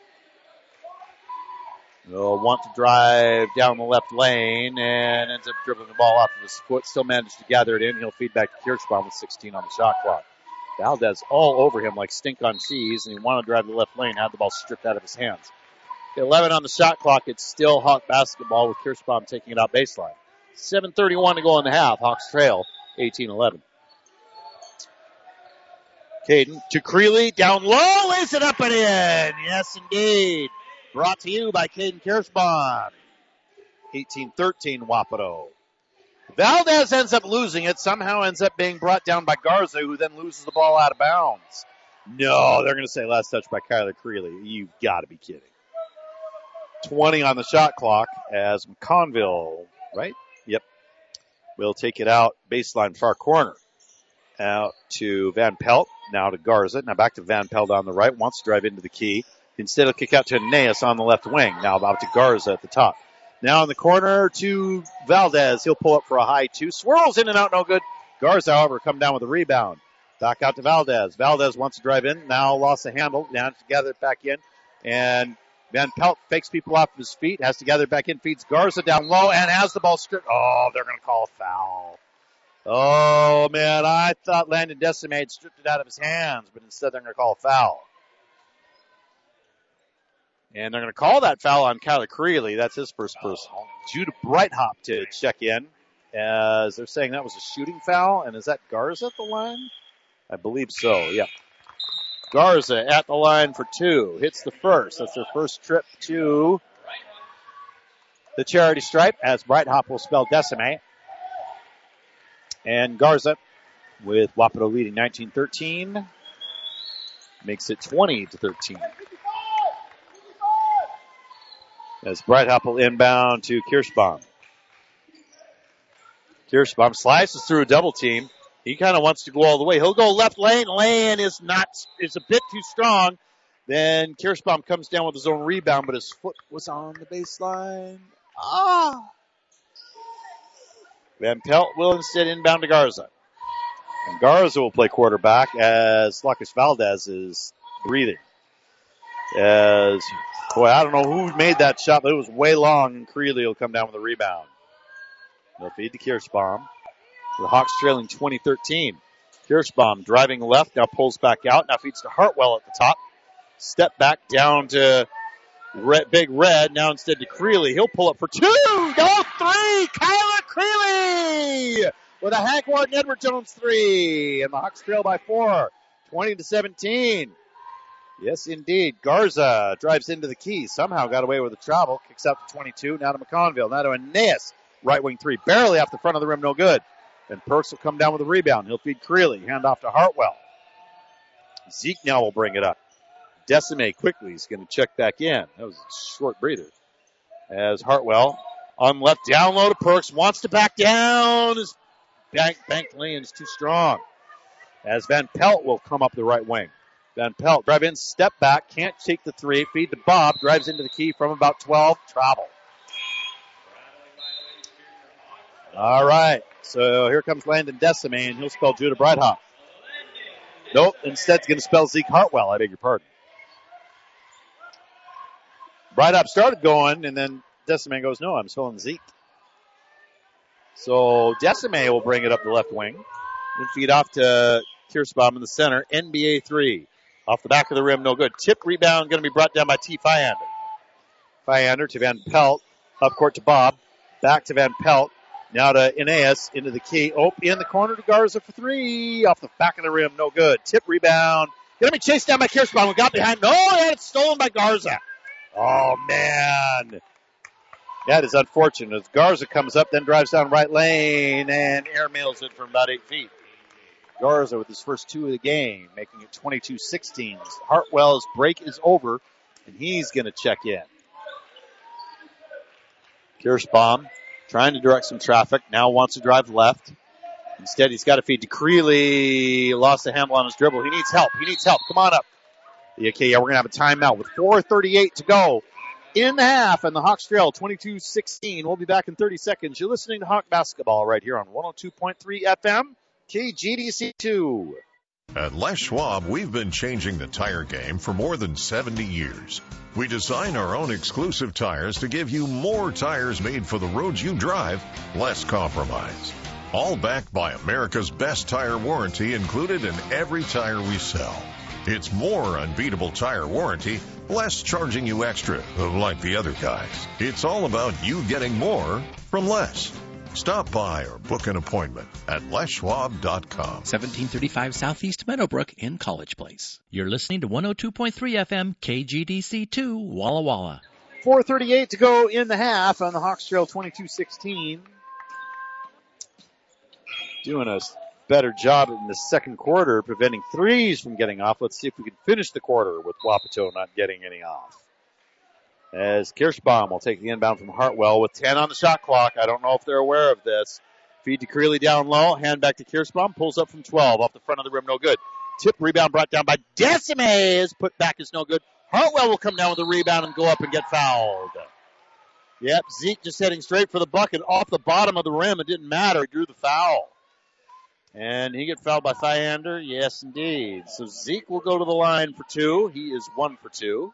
will want to drive down the left lane and ends up dribbling the ball off of his foot. Still managed to gather it in. He'll feed back to Kirschbaum with sixteen on the shot clock. Valdez all over him like stink on cheese, and he wanted to drive the left lane, had the ball stripped out of his hands. eleven on the shot clock. It's still Hawk basketball with Kirschbaum taking it out baseline. seven thirty-one to go in the half. Hawks trail eighteen eleven. Caden to Creeley, down low, lays it up and in. Yes, indeed. Brought to you by Caden Kirschbaum. eighteen thirteen Wapato. Valdez ends up losing it. Somehow ends up being brought down by Garza, who then loses the ball out of bounds. No, they're going to say last touch by Kyler Creeley. You've got to be kidding. twenty on the shot clock as McConville, right? Yep. Will take it out baseline far corner. Out to Van Pelt. Now to Garza. Now back to Van Pelt on the right. Wants to drive into the key. Instead, he'll kick out to Aeneas on the left wing. Now about to Garza at the top. Now in the corner to Valdez. He'll pull up for a high two. Swirls in and out, no good. Garza, however, come down with a rebound. Back out to Valdez. Valdez wants to drive in. Now lost the handle. Now to gather it back in. And Van Pelt fakes people off his feet. Has to gather it back in. Feeds Garza down low and has the ball stripped. Oh, they're going to call a foul. Oh, man, I thought Landon Decime had stripped it out of his hands, but instead they're going to call a foul. And they're going to call that foul on Kyler Creeley. That's his first personal. Judah Breithop to check in, as they're saying that was a shooting foul. And is that Garza at the line? I believe so, yeah. Garza at the line for two. Hits the first. That's their first trip to the charity stripe, as Breithop will spell Decime. And Garza, with Wapato leading nineteen thirteen, makes it twenty to thirteen. As Breithop will inbound to Kirschbaum. Kirschbaum slices through a double team. He kind of wants to go all the way. He'll go left lane. Lane is not, is a bit too strong. Then Kirschbaum comes down with his own rebound, but his foot was on the baseline. Ah! Van Pelt will instead inbound to Garza. And Garza will play quarterback as Lucas Valdez is breathing. As, boy, I don't know who made that shot, but it was way long, and Creeley will come down with a rebound. They'll feed to Kirschbaum. The Hawks trailing twenty thirteen. Kirschbaum driving left, now pulls back out, now feeds to Hartwell at the top. Step back down to Red, Big Red, now instead to Creeley. He'll pull up for two, no three, Kyler Creeley with a Hank Ward Edward Jones three, and the Hawks trail by four, twenty to seventeen. Yes, indeed. Garza drives into the key, somehow got away with the travel, kicks out to twenty-two, now to McConville, now to Aeneas, right wing three, barely off the front of the rim, no good. And Perks will come down with a rebound. He'll feed Creeley, hand off to Hartwell. Zeke now will bring it up. Decime quickly is going to check back in. That was a short breather. As Hartwell on left down low to Perks, wants to back down. His bank, bank lane is too strong. As Van Pelt will come up the right wing. Van Pelt drive in, step back, can't take the three, feed to Bob, drives into the key from about twelve, travel. All right, so here comes Landon Decime, and he'll spell Judah Breithaupt. Nope, instead he's going to spell Zeke Hartwell, I beg your pardon. Breithaupt started going, and then Decime goes, no, I'm spelling Zeke. So Decime will bring it up the left wing, and feed off to Kirschbaum in the center, N B A three. Off the back of the rim, no good. Tip rebound going to be brought down by T. Fyander. Fyander to Van Pelt, up court to Bob, back to Van Pelt. Now to Aeneas, into the key. Oh, in the corner to Garza for three. Off the back of the rim, no good. Tip rebound. Going to be chased down by Kirschbaum. We got behind. No, and it's stolen by Garza. Oh, man. That is unfortunate. As Garza comes up, then drives down right lane and airmails it from about eight feet. Garza with his first two of the game, making it twenty-two sixteen. Hartwell's break is over, and he's going to check in. Kirschbaum trying to direct some traffic, now wants to drive left. Instead, he's got to feed to Creeley. Lost the handle on his dribble. He needs help. He needs help. Come on up. Okay, yeah, we're going to have a timeout with four thirty-eight to go in the half, and the Hawks trail twenty-two sixteen. We'll be back in thirty seconds. You're listening to Hawk Basketball right here on one oh two point three F M, K G D C two. At Les Schwab, we've been changing the tire game for more than seventy years. We design our own exclusive tires to give you more tires made for the roads you drive, less compromise. All backed by America's best tire warranty included in every tire we sell. It's more unbeatable tire warranty, less charging you extra, like the other guys. It's all about you getting more from less. Stop by or book an appointment at les schwab dot com. seventeen thirty-five Southeast Meadowbrook in College Place. You're listening to one oh two point three F M, K G D C two, Walla Walla. four thirty-eight to go in the half on the Hawks trail twenty-two sixteen. Doing a better job in the second quarter preventing threes from getting off. Let's see if we can finish the quarter with Wapato not getting any off. As Kirschbaum will take the inbound from Hartwell with ten on the shot clock. I don't know if they're aware of this. Feed to Creeley down low. Hand back to Kirschbaum. Pulls up from twelve. Off the front of the rim, no good. Tip rebound brought down by Decime. Is put back is no good. Hartwell will come down with a rebound and go up and get fouled. Yep, Zeke just heading straight for the bucket off the bottom of the rim. It didn't matter. He drew the foul. And he get fouled by Fyander. Yes, indeed. So Zeke will go to the line for two. He is one for two.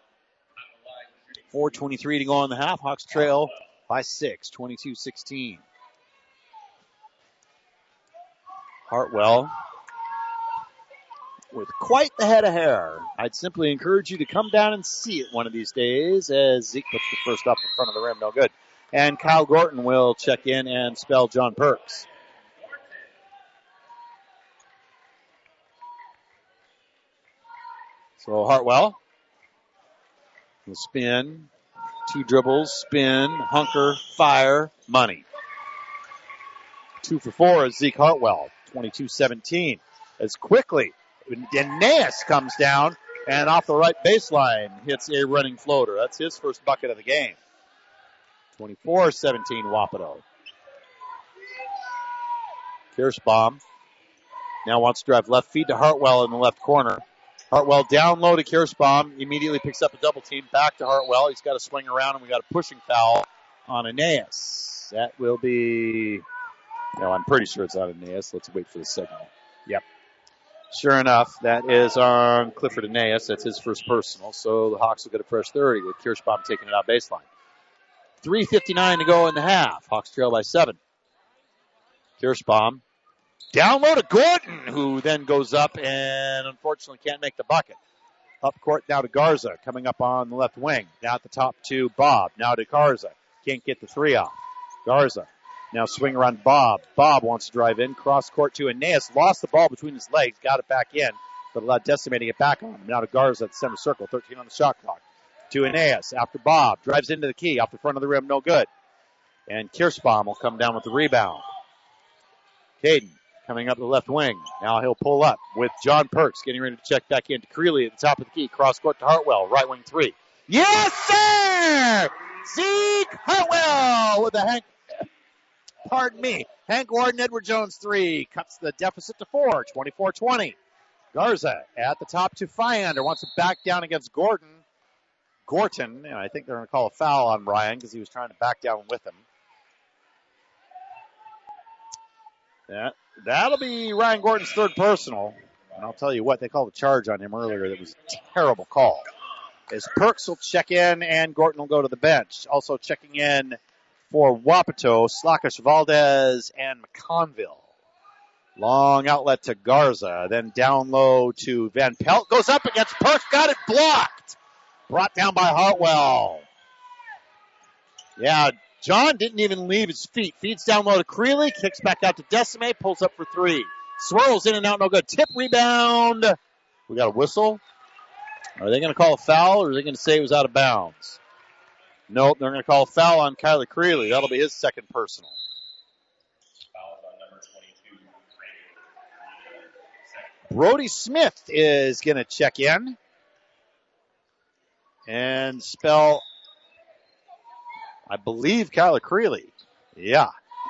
four twenty-three to go in the half. Hawks trail by six, twenty-two sixteen. Hartwell with quite the head of hair. I'd simply encourage you to come down and see it one of these days as Zeke puts the first off the front of the rim. No good. And Kyle Gorton will check in and spell John Perks. So Hartwell will spin, two dribbles, spin, hunker, fire, money. Two for four is Zeke Hartwell, twenty-two seventeen. As quickly, Aeneas comes down and off the right baseline hits a running floater. That's his first bucket of the game. twenty-four seventeen Wapato. Kirschbaum Now wants to drive left, feed to Hartwell in the left corner. Hartwell down low to Kirschbaum. Immediately picks up a double team. Back to Hartwell. He's got to swing around, and we got a pushing foul on Aeneas. That will be... No, I'm pretty sure it's on Aeneas. Let's wait for the signal. Yep. Sure enough, that is on Clifford Aeneas. That's his first personal. So the Hawks will get a fresh thirty with Kirschbaum taking it out baseline. three fifty-nine to go in the half. Hawks trail by seven. Kirschbaum down low to Gordon, who then goes up and unfortunately can't make the bucket. Up court now to Garza, coming up on the left wing. Now at the top to Bob. Now to Garza. Can't get the three off. Garza now swing around Bob. Bob wants to drive in. Cross court to Aeneas. Lost the ball between his legs. Got it back in, but allowed Decimate to get back on him. Now to Garza at the center circle. thirteen on the shot clock. To Aeneas after Bob. Drives into the key. Off the front of the rim. No good. And Kirschbaum will come down with the rebound. Caden coming up the left wing. Now he'll pull up with John Perks getting ready to check back in to Creeley at the top of the key. Cross court to Hartwell. Right wing three. Yes, sir! Zeke Hartwell with the Hank, pardon me, Hank Gordon, Edward Jones three. Cuts the deficit to four, twenty-four twenty. Garza at the top to Fyander. Wants to back down against Gordon. Gorton, and I think they're going to call a foul on Ryan because he was trying to back down with him. That, that'll be Ryan Gordon's third personal. And I'll tell you what, they called a charge on him earlier. That was a terrible call. As Perks will check in and Gorton will go to the bench. Also checking in for Wapato, Slakash, Valdez, and McConville. Long outlet to Garza. Then down low to Van Pelt. Goes up against Perks. Got it blocked. Brought down by Hartwell. Yeah, John didn't even leave his feet. Feeds down low to Creeley. Kicks back out to Decimate. Pulls up for three. Swirls in and out. No good. Tip rebound. We got a whistle. Are they going to call a foul, or are they going to say it was out of bounds? Nope, they're going to call a foul on Kyler Creeley. That'll be his second personal. Brody Smith is going to check in and spell, I believe, Kyler Creeley. Yeah.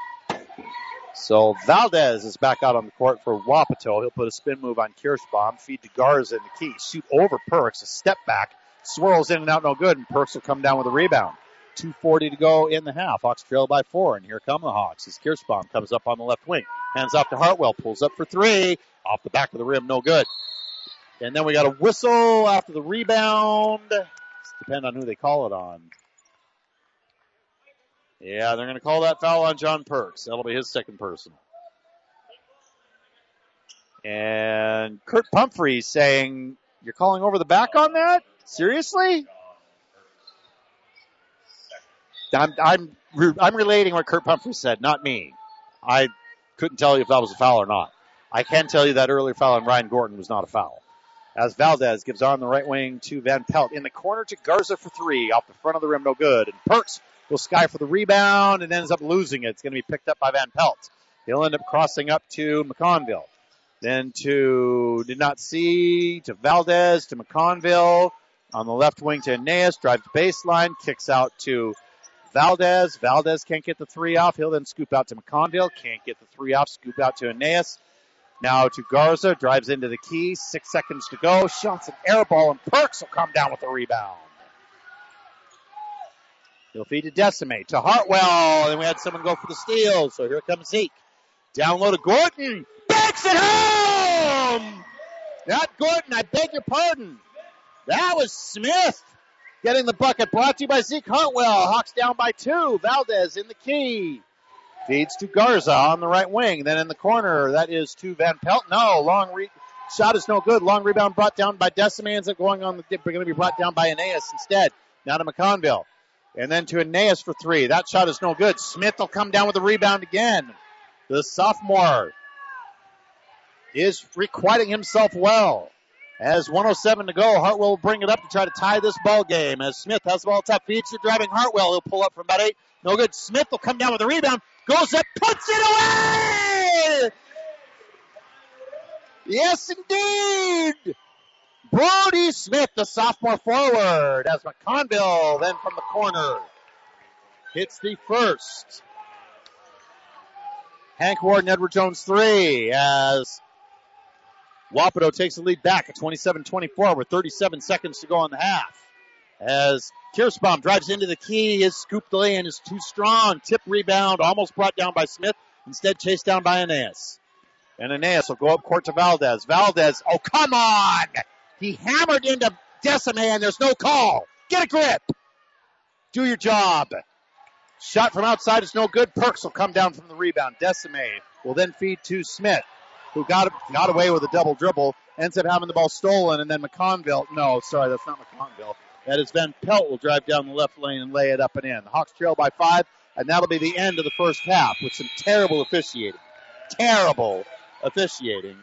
So Valdez is back out on the court for Wapato. He'll put a spin move on Kirschbaum, feed to Garza in the key, shoot over Perks, a step back, swirls in and out, no good, and Perks will come down with a rebound. two forty to go in the half. Hawks trail by four, and here come the Hawks as Kirschbaum comes up on the left wing. Hands off to Hartwell, pulls up for three, off the back of the rim, no good. And then we got a whistle after the rebound. Depend on who they call it on. Yeah, they're going to call that foul on John Perks. That'll be his second personal. And Kurt Pumphrey saying, you're calling over the back on that? Seriously? I'm, I'm, I'm relating what Kurt Pumphrey said, not me. I couldn't tell you if that was a foul or not. I can tell you that earlier foul on Ryan Gordon was not a foul. As Valdez gives on the right wing to Van Pelt. In the corner to Garza for three. Off the front of the rim, no good. And Perks will sky for the rebound and ends up losing it. It's going to be picked up by Van Pelt. He'll end up crossing up to McConville. Then to, did not see, to Valdez, to McConville. On the left wing to Aeneas. Drives to baseline. Kicks out to Valdez. Valdez can't get the three off. He'll then scoop out to McConville. Can't get the three off. Scoop out to Aeneas. Now to Garza. Drives into the key. Six seconds to go. Shots an air ball, and Perks will come down with the rebound. He'll feed to Decimate, to Hartwell, and we had someone go for the steal, so here comes Zeke. Down low to Gordon, banks it home! Not Gordon, I beg your pardon. That was Smith getting the bucket, brought to you by Zeke Hartwell. Hawks down by two, Valdez in the key. Feeds to Garza on the right wing, then in the corner, that is to Van Pelt. No, long re- shot is no good. Long rebound brought down by Decimate, ends up going on the dip. We're going to be brought down by Aeneas instead. Now to McConville. And then to Aeneas for three. That shot is no good. Smith will come down with the rebound again. The sophomore is requiting himself well. As one oh seven to go, Hartwell will bring it up to try to tie this ball game. As Smith has the ball top, feeds to driving Hartwell. He'll pull up from about eight. No good. Smith will come down with the rebound. Goes up, puts it away! Yes, indeed! Brody Smith, the sophomore forward, as McConville then from the corner hits the first. Hank Ward and Edward Jones three, as Wapato takes the lead back at twenty-seven twenty-four with thirty-seven seconds to go in the half. As Kirschbaum drives into the key, his scoop delay and is too strong. Tip rebound, almost brought down by Smith. Instead, chased down by Aeneas. And Aeneas will go up court to Valdez. Valdez, oh, come on! He hammered into Decime, and there's no call. Get a grip. Do your job. Shot from outside is no good. Perks will come down from the rebound. Decime will then feed to Smith, who got got away with a double dribble, ends up having the ball stolen, and then McConville, no, sorry, that's not McConville. That is Van Pelt will drive down the left lane and lay it up and in. The Hawks trail by five, and that'll be the end of the first half with some terrible officiating. Terrible officiating.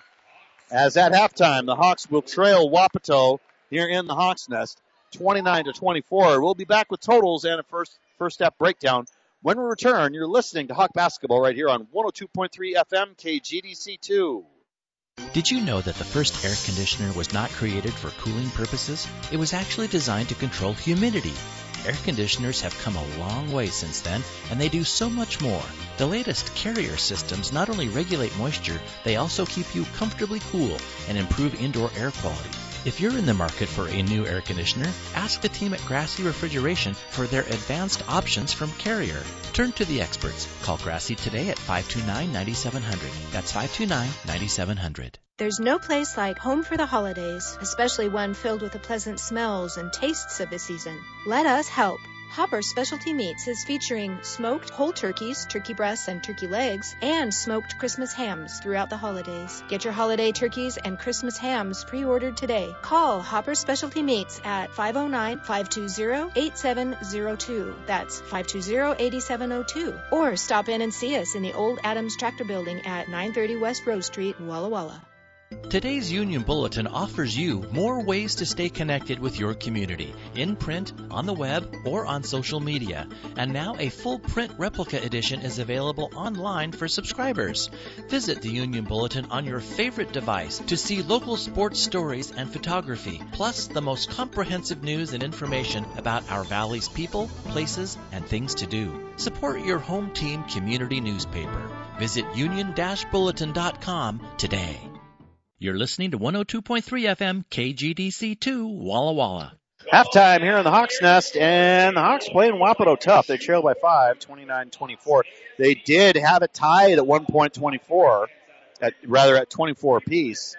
As at halftime, the Hawks will trail Wapato here in the Hawks Nest, twenty-nine to twenty-four. We'll be back with totals and a first first half breakdown. When we return, you're listening to Hawk Basketball right here on one oh two point three F M K G D C two. Did you know that the first air conditioner was not created for cooling purposes? It was actually designed to control humidity. Air conditioners have come a long way since then, and they do so much more. The latest Carrier systems not only regulate moisture, they also keep you comfortably cool and improve indoor air quality. If you're in the market for a new air conditioner, ask the team at Grassy Refrigeration for their advanced options from Carrier. Turn to the experts. Call Grassy today at five two nine, nine seven zero zero. That's five two nine, nine seven zero zero. There's no place like home for the holidays, especially one filled with the pleasant smells and tastes of the season. Let us help. Hopper Specialty Meats is featuring smoked whole turkeys, turkey breasts, and turkey legs, and smoked Christmas hams throughout the holidays. Get your holiday turkeys and Christmas hams pre-ordered today. Call Hopper Specialty Meats at five oh nine, five two zero, eight seven zero two. That's five two zero, eight seven zero two. Or stop in and see us in the old Adams Tractor Building at nine thirty West Rose Street, Walla Walla. Today's Union Bulletin offers you more ways to stay connected with your community, in print, on the web, or on social media. And now a full print replica edition is available online for subscribers. Visit the Union Bulletin on your favorite device to see local sports stories and photography, plus the most comprehensive news and information about our valley's people, places, and things to do. Support your home team community newspaper. Visit union dash bulletin dot com today. You're listening to one oh two point three F M K G D C two, Walla Walla. Halftime here in the Hawks Nest, and the Hawks playing Wapato tough. They trail by five, twenty-nine twenty-four. They did have it tied at one point twenty-four, at, rather at twenty-four apiece.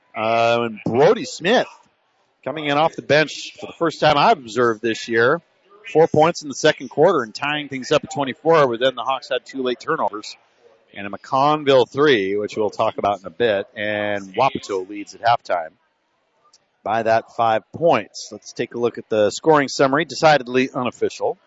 Uh, and Brody Smith coming in off the bench for the first time I've observed this year. Four points in the second quarter and tying things up at twenty-four, but then the Hawks had two late turnovers. And a McConville three, which we'll talk about in a bit, and Wapato leads at halftime by that five points. Let's take a look at the scoring summary, decidedly unofficial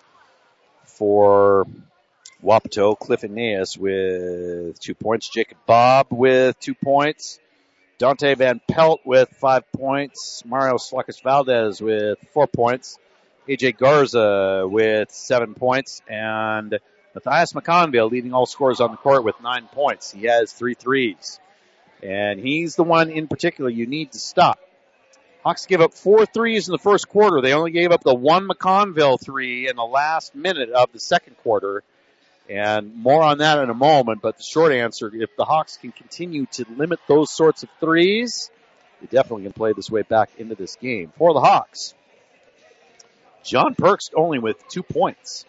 for Wapato. Cliff Aeneas with two points, Jacob Bob with two points, Dante Van Pelt with five points, Mario Slackus Valdez with four points, A J Garza with seven points, and Matthias McConville leading all scorers on the court with nine points. He has three threes. And he's the one in particular you need to stop. Hawks gave up four threes in the first quarter. They only gave up the one McConville three in the last minute of the second quarter. And more on that in a moment. But the short answer, if the Hawks can continue to limit those sorts of threes, they definitely can play this way back into this game. For the Hawks, John Perks only with two points.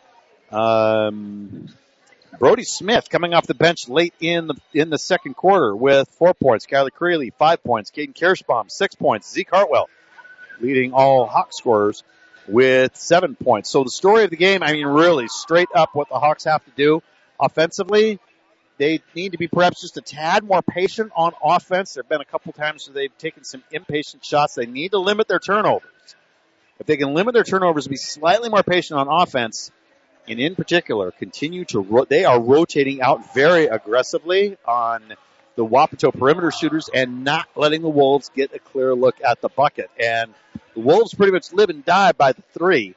Um, Brody Smith coming off the bench late in the in the second quarter with four points. Kyler Creeley, five points. Caden Kirschbaum, six points. Zeke Hartwell leading all Hawks scorers with seven points. So the story of the game, I mean, really straight up what the Hawks have to do offensively. They need to be perhaps just a tad more patient on offense. There have been a couple times where they've taken some impatient shots. They need to limit their turnovers. If they can limit their turnovers, be slightly more patient on offense, and in particular, continue to, ro- they are rotating out very aggressively on the Wapato perimeter shooters and not letting the Wolves get a clear look at the bucket. And the Wolves pretty much live and die by the three.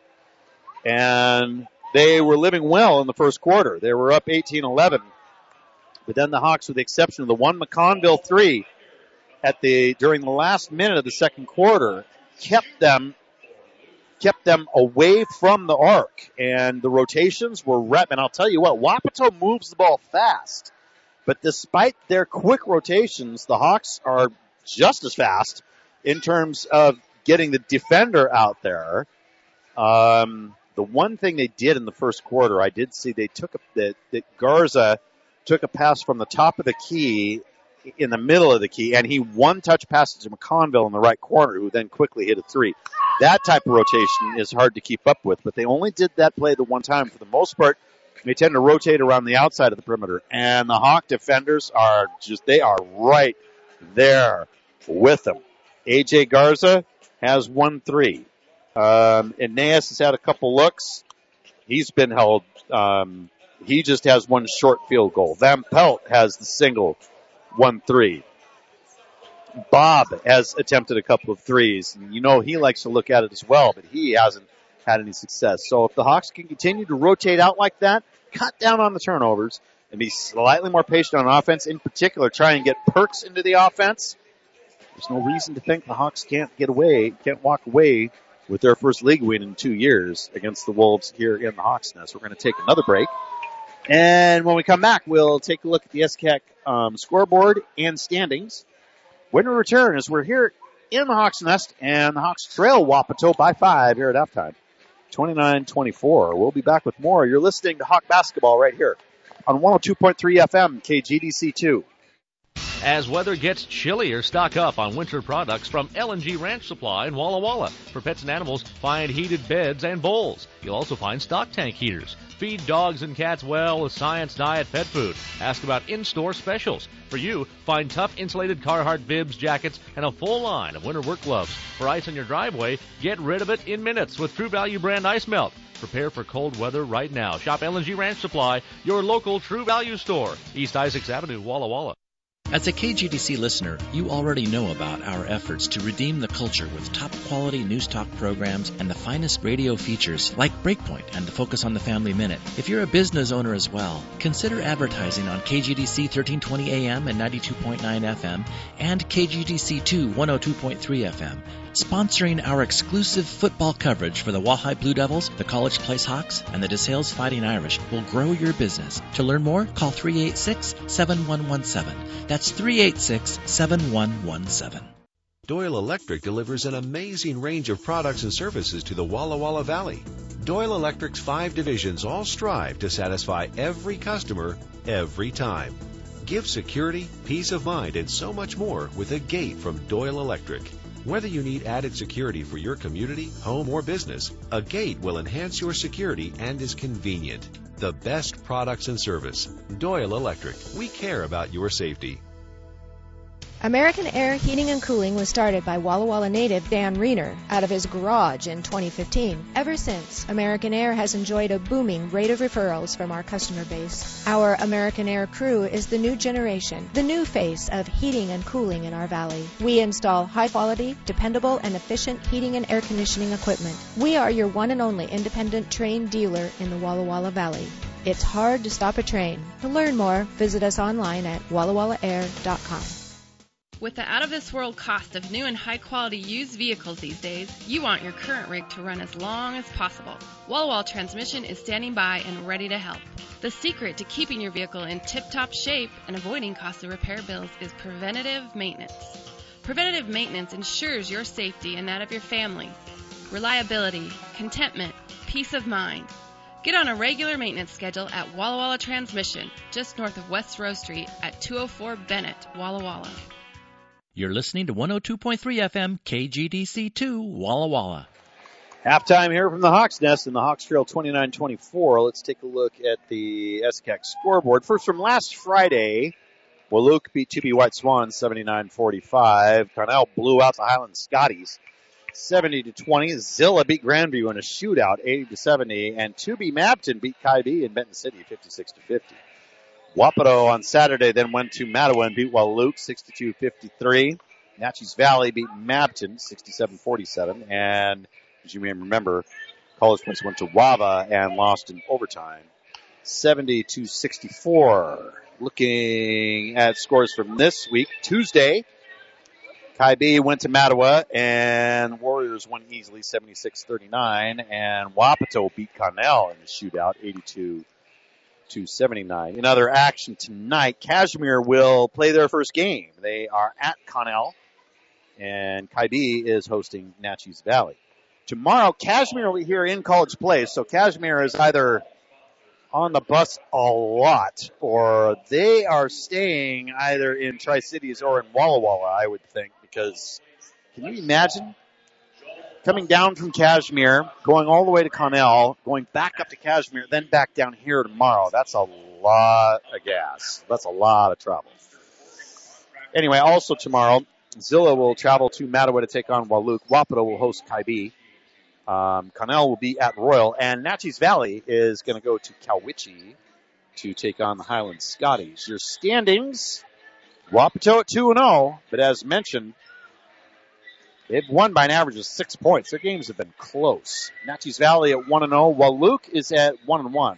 And they were living well in the first quarter. They were up eighteen eleven. But then the Hawks, with the exception of the one McConville three at the, during the last minute of the second quarter, kept them kept them away from the arc, and the rotations were rep. And I'll tell you what, Wapato moves the ball fast, but despite their quick rotations, the Hawks are just as fast in terms of getting the defender out there. Um, the one thing they did in the first quarter, I did see they took a, that, that Garza took a pass from the top of the key in the middle of the key, and he one-touch passed to McConville in the right corner, who then quickly hit a three. That type of rotation is hard to keep up with, but they only did that play the one time. For the most part, they tend to rotate around the outside of the perimeter, and the Hawk defenders are just, they are right there with them. A J Garza has one three. Um, Aeneas has had a couple looks. He's been held, um, he just has one short field goal. Van Pelt has the single, one three. Bob has attempted a couple of threes. And you know he likes to look at it as well, but he hasn't had any success. So if the Hawks can continue to rotate out like that, cut down on the turnovers, and be slightly more patient on offense, in particular try and get Perks into the offense, there's no reason to think the Hawks can't get away, can't walk away with their first league win in two years against the Wolves here in the Hawks Nest. We're going to take another break. And when we come back, we'll take a look at the S C A C um, scoreboard and standings. When we return, as we're here in the Hawks Nest, and the Hawks trail Wapato by five here at halftime, twenty-nine twenty-four. We'll be back with more. You're listening to Hawk Basketball right here on one oh two point three F M, K G D C two. As weather gets chillier, stock up on winter products from L and G Ranch Supply in Walla Walla. For pets and animals, find heated beds and bowls. You'll also find stock tank heaters. Feed dogs and cats well with Science Diet pet food. Ask about in-store specials. For you, find tough insulated Carhartt bibs, jackets, and a full line of winter work gloves. For ice on your driveway, get rid of it in minutes with True Value brand ice melt. Prepare for cold weather right now. Shop L and G Ranch Supply, your local True Value store. East Isaacs Avenue, Walla Walla. As a K G D C listener, you already know about our efforts to redeem the culture with top-quality news talk programs and the finest radio features like Breakpoint and the Focus on the Family Minute. If you're a business owner as well, consider advertising on K G D C thirteen twenty A M and ninety-two point nine F M and K G D C two one oh two point three F M. Sponsoring our exclusive football coverage for the Wahai Blue Devils, the College Place Hawks, and the DeSales Fighting Irish will grow your business. To learn more, call three eight six, seven one one seven. That's three eight six, seven one one seven. Doyle Electric delivers an amazing range of products and services to the Walla Walla Valley. Doyle Electric's five divisions all strive to satisfy every customer, every time. Give security, peace of mind, and so much more with a gate from Doyle Electric. Whether you need added security for your community, home, or business, a gate will enhance your security and is convenient. The best products and service. Doyle Electric. We care about your safety. American Air Heating and Cooling was started by Walla Walla native Dan Reiner out of his garage in twenty fifteen. Ever since, American Air has enjoyed a booming rate of referrals from our customer base. Our American Air crew is the new generation, the new face of heating and cooling in our valley. We install high-quality, dependable, and efficient heating and air conditioning equipment. We are your one and only independent train dealer in the Walla Walla Valley. It's hard to stop a train. To learn more, visit us online at walla walla air dot com. With the out-of-this-world cost of new and high-quality used vehicles these days, you want your current rig to run as long as possible. Walla Walla Transmission is standing by and ready to help. The secret to keeping your vehicle in tip-top shape and avoiding costly repair bills is preventative maintenance. Preventative maintenance ensures your safety and that of your family. Reliability, contentment, peace of mind. Get on a regular maintenance schedule at Walla Walla Transmission, just north of West Rose Street at two oh four Bennett, Walla Walla. You're listening to one oh two point three F M, K G D C two, Walla Walla. Halftime here from the Hawks Nest, and the Hawks trail twenty-nine twenty-four. Let's take a look at the S C A C scoreboard. First, from last Friday, Walook beat T B White Swan seventy-nine forty-five. Carnell blew out the Highland Scotties seventy to twenty. Zilla beat Grandview in a shootout eighty to seventy, and two B Mabton beat Kybee in Benton City fifty-six to fifty. Wapato on Saturday then went to Mattawa and beat Walook sixty-two fifty-three. Natchez Valley beat Mabton sixty-seven forty-seven. And as you may remember, College Place went to Wava and lost in overtime seventy to sixty-four. Looking at scores from this week, Tuesday, Kybee went to Mattawa and Warriors won easily seventy-six thirty-nine. And Wapato beat Connell in a shootout eighty-two to seventy-nine. In other action tonight, Kashmir will play their first game. They are at Connell and Kybee is hosting Natchez Valley. Tomorrow, Cashmere will be here in College Place, so Cashmere is either on the bus a lot, or they are staying either in Tri-Cities or in Walla Walla, I would think, because can you imagine coming down from Cashmere, going all the way to Connell, going back up to Cashmere, then back down here tomorrow? That's a lot of gas. That's a lot of trouble. Anyway, also tomorrow, Zilla will travel to Mattawa to take on Walook. Wapato will host Kybee. Um, Connell will be at Royal, and Natchez Valley is going to go to Cowiche to take on the Highland Scotties. Your standings, Wapato at two and oh, but as mentioned, they've won by an average of six points. Their games have been close. Natchez Valley at one and oh, while Luke is at one and one.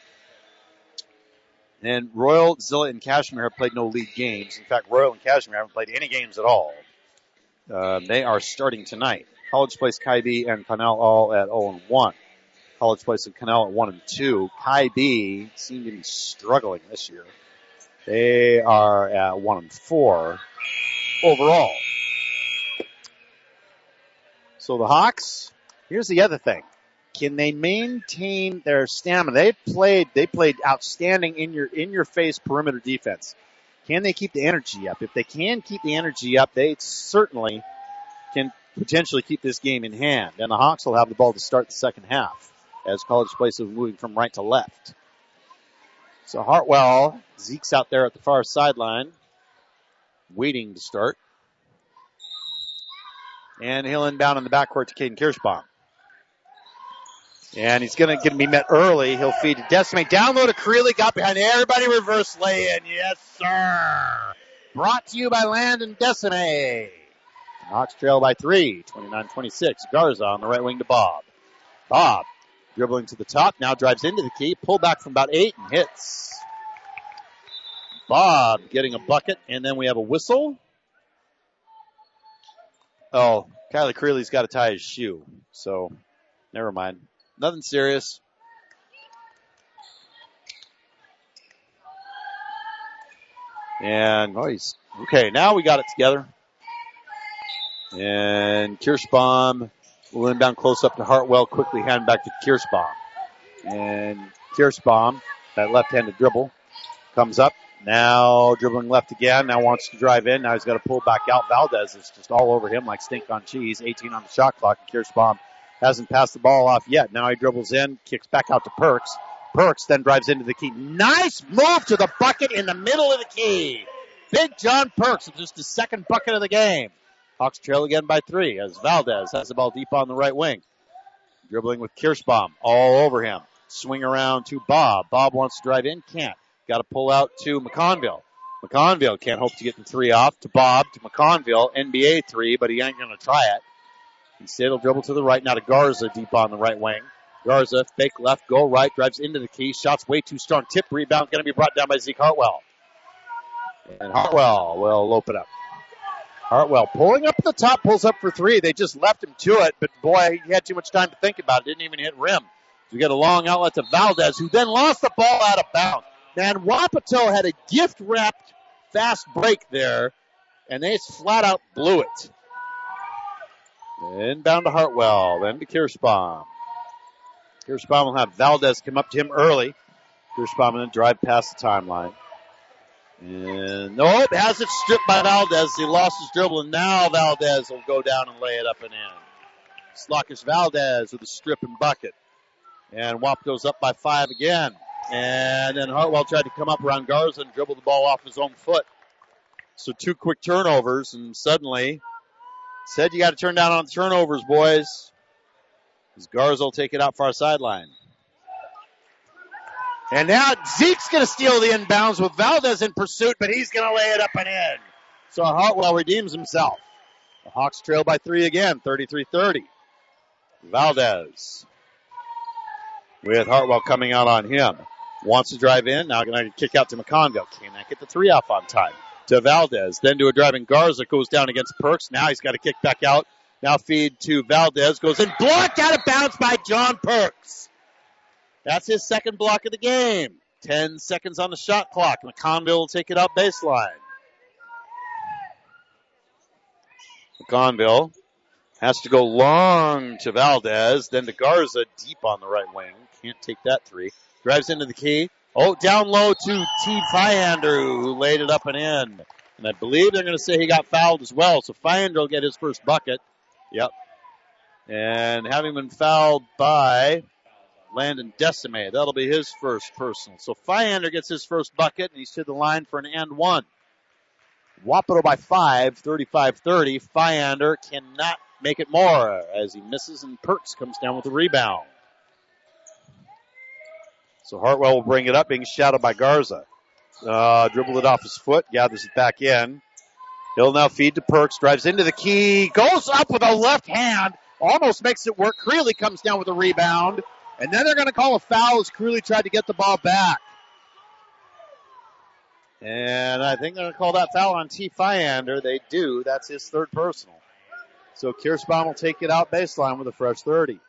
And Royal, Zilla, and Cashmere have played no league games. In fact, Royal and Cashmere haven't played any games at all. Uh, they are starting tonight. College Place, Kybee, and Connell all at oh and one. College Place and Connell at one and two. Kybee seem to be struggling this year. They are at one and four overall. So the Hawks, here's the other thing. Can they maintain their stamina? They played, they played outstanding in your, in your face perimeter defense. Can they keep the energy up? If they can keep the energy up, they certainly can potentially keep this game in hand. And the Hawks will have the ball to start the second half as College Place is moving from right to left. So Hartwell, Zeke's out there at the far sideline, waiting to start. And he'll inbound in the backcourt to Caden Kirschbaum. And he's going to be met early. He'll feed to Decimate. Down low to Creeley. Got behind everybody. Reverse lay-in. Yes, sir. Brought to you by Landon Decimate. Hawks trail by three. twenty-nine twenty-six. Garza on the right wing to Bob. Bob dribbling to the top. Now drives into the key. Pull back from about eight and hits. Bob getting a bucket. And then we have a whistle. Oh, Kylie Creeley's got to tie his shoe. So, never mind. Nothing serious. And, oh, he's, okay, now we got it together. And Kirschbaum will inbound close up to Hartwell, quickly hand back to Kirschbaum. And Kirschbaum, that left-handed dribble, comes up. Now dribbling left again. Now wants to drive in. Now he's got to pull back out. Valdez is just all over him like stink on cheese. eighteen on the shot clock. And Kirschbaum hasn't passed the ball off yet. Now he dribbles in, kicks back out to Perks. Perks then drives into the key. Nice move to the bucket in the middle of the key. Big John Perks with just his second bucket of the game. Hawks trail again by three as Valdez has the ball deep on the right wing. Dribbling with Kirschbaum all over him. Swing around to Bob. Bob wants to drive in, can't. Got to pull out to McConville. McConville can't hope to get the three off. To Bob, to McConville. N B A three, but he ain't going to try it. Instead, he'll dribble to the right. Now to Garza deep on the right wing. Garza, fake left, go right, drives into the key. Shot's way too strong. Tip rebound going to be brought down by Zeke Hartwell. And Hartwell will lope it up. Hartwell pulling up at the top, pulls up for three. They just left him to it, but boy, he had too much time to think about it. Didn't even hit rim. We get a long outlet to Valdez, who then lost the ball out of bounds. And Wapato had a gift-wrapped fast break there, and they flat out blew it. Inbound to Hartwell, then to Kirschbaum. Kirschbaum will have Valdez come up to him early. Kirschbaum will drive past the timeline. And nope, has it stripped by Valdez. He lost his dribble, and now Valdez will go down and lay it up and in. Slockish Valdez with a strip and bucket. And Wapato's up by five again. And then Hartwell tried to come up around Garza and dribble the ball off his own foot. So two quick turnovers, and suddenly said you got to turn down on the turnovers, boys. As Garza will take it out far sideline. And now Zeke's going to steal the inbounds with Valdez in pursuit, but he's going to lay it up and in. So Hartwell redeems himself. The Hawks trail by three again, thirty-three thirty. Valdez with Hartwell coming out on him. Wants to drive in. Now going to kick out to McConville. Cannot get the three off on time. To Valdez. Then to a driving Garza. Goes down against Perks. Now he's got to kick back out. Now feed to Valdez. Goes in. Blocked out of bounds by John Perks. That's his second block of the game. Ten seconds on the shot clock. McConville will take it out baseline. McConville has to go long to Valdez, then to Garza deep on the right wing. Can't take that three. Drives into the key. Oh, down low to T. Fyander, who laid it up and in. And I believe they're going to say he got fouled as well. So Fyander will get his first bucket. Yep. And having been fouled by Landon Decime, that'll be his first personal. So Fyander gets his first bucket, and he's to the line for an and one. Wapato by five, thirty-five thirty. Fyander cannot make it more as he misses, and Perks comes down with a rebound. So Hartwell will bring it up, being shadowed by Garza. Uh, dribbled it off his foot, gathers it back in. He'll now feed to Perks, drives into the key, goes up with a left hand, almost makes it work. Creeley comes down with a rebound, and then they're going to call a foul as Creeley tried to get the ball back. And I think they're going to call that foul on T. Fyander. They do. That's his third personal. So Kirschbaum will take it out baseline with a fresh thirty.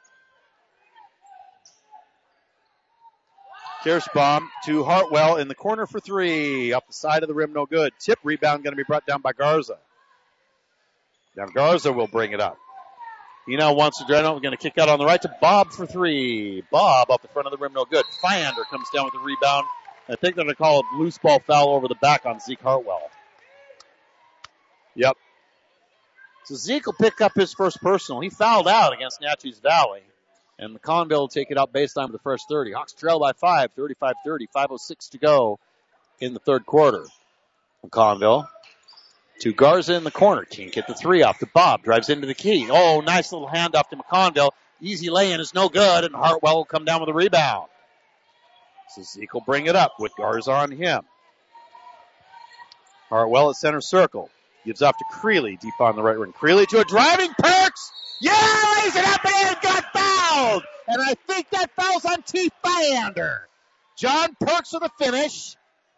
Kirschbaum to Hartwell in the corner for three. Up the side of the rim, no good. Tip rebound going to be brought down by Garza. Now Garza will bring it up. He now wants to draw. We're going to kick out on the right to Bob for three. Bob up the front of the rim, no good. Fyander comes down with the rebound. I think they're going to call a loose ball foul over the back on Zeke Hartwell. Yep. So Zeke will pick up his first personal. He fouled out against Natchez Valley. And McConville will take it out baseline with the first thirty. Hawks trail by five, thirty-five thirty. five oh six to go in the third quarter. McConville to Garza in the corner. Can't get the three off to Bob. Drives into the key. Oh, nice little handoff to McConville. Easy lay-in is no good, and Hartwell will come down with a rebound. So Zeke will bring it up with Garza on him. Hartwell at center circle. Gives off to Creeley deep on the right wing. Creeley to a driving Perks. Yeah, lays it up and in, got fouled. And I think that foul's on T. Fyander. John Perks with a finish.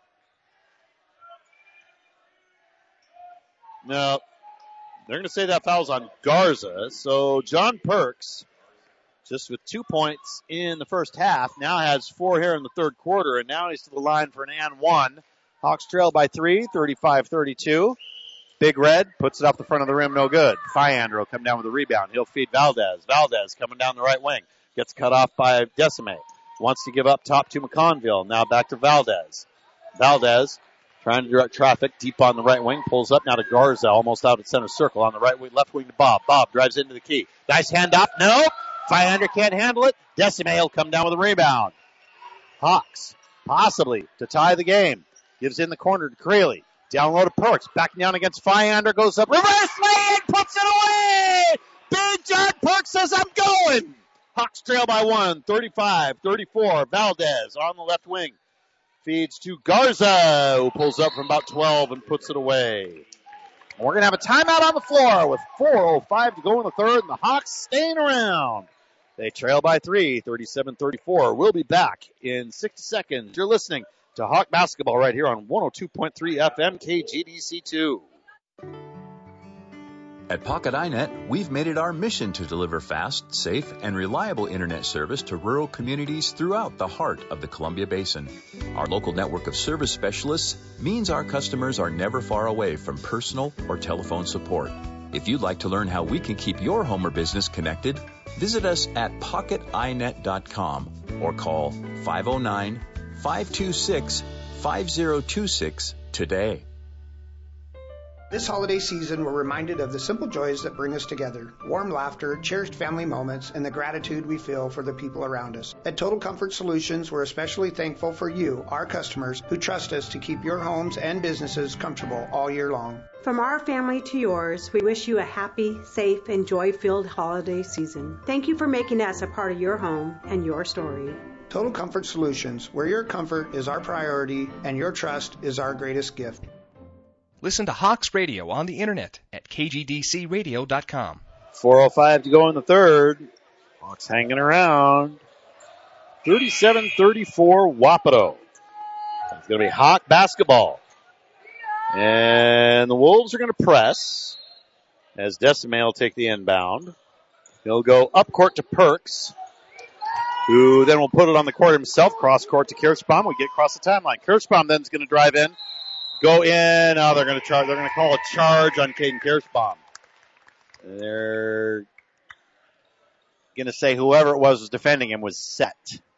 No, they're going to say that foul's on Garza. So John Perks, just with two points in the first half, now has four here in the third quarter, and now he's to the line for an and one. Hawks trail by three, thirty-five thirty-two. Big Red puts it up the front of the rim, no good. Fyander will come down with a rebound. He'll feed Valdez. Valdez coming down the right wing. Gets cut off by Decime. Wants to give up top to McConville. Now back to Valdez. Valdez trying to direct traffic deep on the right wing. Pulls up now to Garza, almost out at center circle on the right wing, left wing to Bob. Bob drives into the key. Nice handoff. No. Fyander can't handle it. Decime will come down with a rebound. Hawks possibly to tie the game. Gives in the corner to Creeley. Down low to Perks. Backing down against Fyander. Goes up. Reverse lay in. Puts it away. Big John Perks says, I'm going. Hawks trail by one. thirty-five thirty-four. Valdez on the left wing. Feeds to Garza, who pulls up from about twelve and puts it away. And we're going to have a timeout on the floor with four oh five to go in the third, and the Hawks staying around. They trail by three, thirty-seven thirty-four. We'll be back in sixty seconds. You're listening to Hawk Basketball right here on one oh two point three F M K G D C two. At Pocket iNet, we've made it our mission to deliver fast, safe, and reliable internet service to rural communities throughout the heart of the Columbia Basin. Our local network of service specialists means our customers are never far away from personal or telephone support. If you'd like to learn how we can keep your home or business connected, visit us at pocket i net dot com or call five oh nine, five two six, five oh two six today. This holiday season, we're reminded of the simple joys that bring us together, warm laughter, cherished family moments, and the gratitude we feel for the people around us. At Total Comfort Solutions, we're especially thankful for you, our customers, who trust us to keep your homes and businesses comfortable all year long. From our family to yours, we wish you a happy, safe, and joy-filled holiday season. Thank you for making us a part of your home and your story. Total Comfort Solutions, where your comfort is our priority and your trust is our greatest gift. Listen to Hawks Radio on the internet at K G D C radio dot com. four oh five to go in the third. Hawks hanging around. thirty-seven thirty-four Wapato. It's going to be Hawk basketball. And the Wolves are going to press as Decime will take the inbound. He'll go up court to Perks, who then will put it on the court himself. Cross court to Kirschbaum. We get across the timeline. Kirschbaum then is going to drive in. Go in. Oh, they're going to charge. They're going to call a charge on Caden Kirschbaum. They're going to say whoever it was was defending him was set.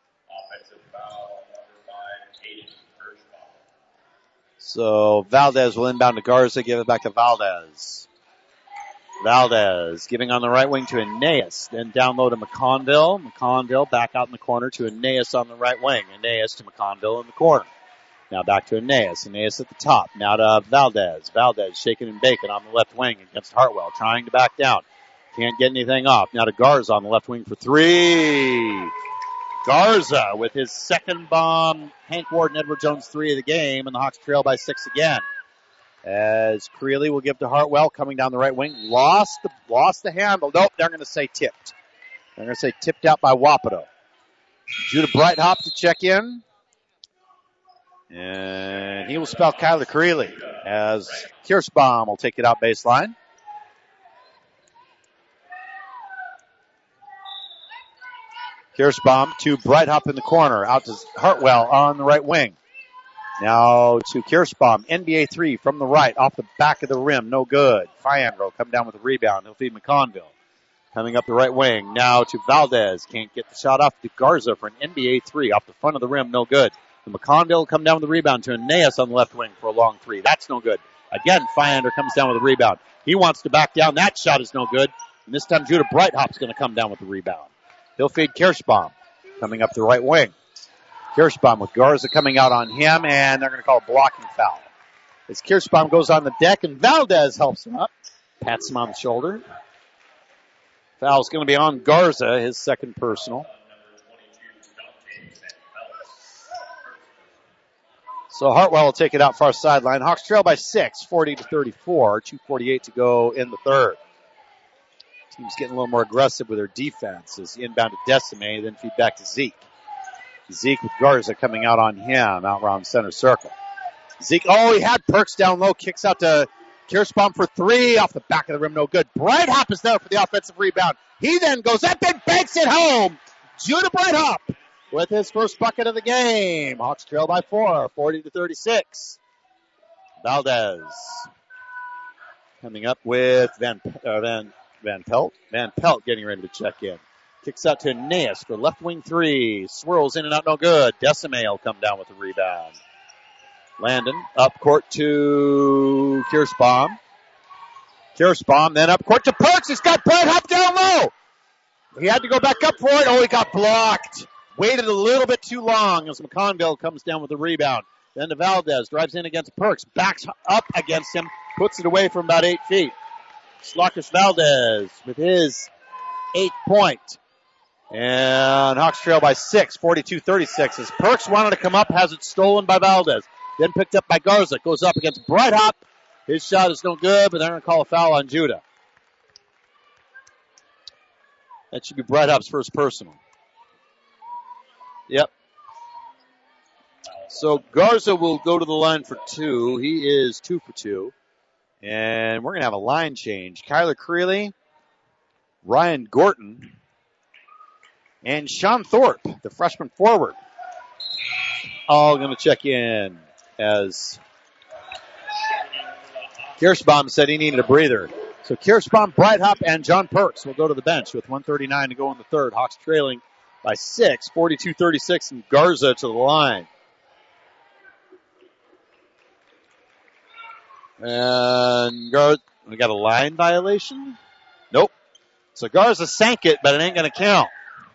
So Valdez will inbound to Garza, give it back to Valdez. Valdez giving on the right wing to Aeneas, then down low to McConville. McConville back out in the corner to Aeneas on the right wing. Aeneas to McConville in the corner. Now back to Aeneas. Aeneas at the top. Now to Valdez. Valdez shaking and baking on the left wing against Hartwell, trying to back down. Can't get anything off. Now to Garza on the left wing for three. Garza with his second bomb. Hank Ward and Edward Jones three of the game, and the Hawks trail by six again. As Creeley will give to Hartwell coming down the right wing. Lost the, lost the handle. Nope, they're going to say tipped. They're going to say tipped out by Wapato. Judah Breithaupt to check in. And he will spell Kyler Creeley as Kirschbaum will take it out baseline. Kirschbaum to Breithaupt in the corner. Out to Hartwell on the right wing. Now to Kirschbaum. N B A three from the right. Off the back of the rim. No good. Fiandro come down with a rebound. He'll feed McConville. Coming up the right wing. Now to Valdez. Can't get the shot off to Garza for an N B A three. Off the front of the rim. No good. The McConville will come down with the rebound to Aeneas on the left wing for a long three. That's no good. Again, Fiandro comes down with a rebound. He wants to back down. That shot is no good. And this time Judah Breithaupt's going to come down with the rebound. He'll feed Kirschbaum coming up the right wing. Kirschbaum with Garza coming out on him, and they're going to call a blocking foul. As Kirschbaum goes on the deck, and Valdez helps him up. Pats him on the shoulder. Foul's going to be on Garza, his second personal. So Hartwell will take it out far sideline. Hawks trail by six, forty to thirty-four. two forty-eight to go in the third. Team's getting a little more aggressive with their defense as inbound to Decime, then feed back to Zeke. Zeke with Garza coming out on him, out around center circle. Zeke, oh, he had Perks down low, kicks out to Kirschbaum for three, off the back of the rim, no good. Breithaupt is there for the offensive rebound. He then goes up and banks it home. Judah Breithaupt with his first bucket of the game. Hawks trail by four, forty to thirty-six. Valdez coming up with Van, uh, Van, Van Pelt. Van Pelt getting ready to check in. Kicks out to Aeneas for left wing three. Swirls in and out, no good. Decime will come down with the rebound. Landon up court to Kirschbaum. Kirschbaum then up court to Perks. He's got Breithaupt down low. He had to go back up for it. Oh, he got blocked. Waited a little bit too long as McConville comes down with the rebound. Then to Valdez. Drives in against Perks. Backs up against him. Puts it away from about eight feet. Slockish Valdez with his eighth point. And Hawks trail by six, forty-two thirty-six. As Perks wanted to come up, has it stolen by Valdez. Then picked up by Garza. Goes up against Breithaupt. His shot is no good, but they're going to call a foul on Judah. That should be Breithaupt's first personal. Yep. So Garza will go to the line for two. He is two for two. And we're going to have a line change. Kyler Creeley, Ryan Gorton, and Sean Thorpe, the freshman forward, all going to check in as Kirschbaum said he needed a breather. So Kirschbaum, Breithaupt, and John Perks will go to the bench with one thirty-nine to go in the third. Hawks trailing by six, forty-two thirty-six, and Garza to the line. And Garza, we got a line violation? Nope. So Garza sank it, but it ain't going to count.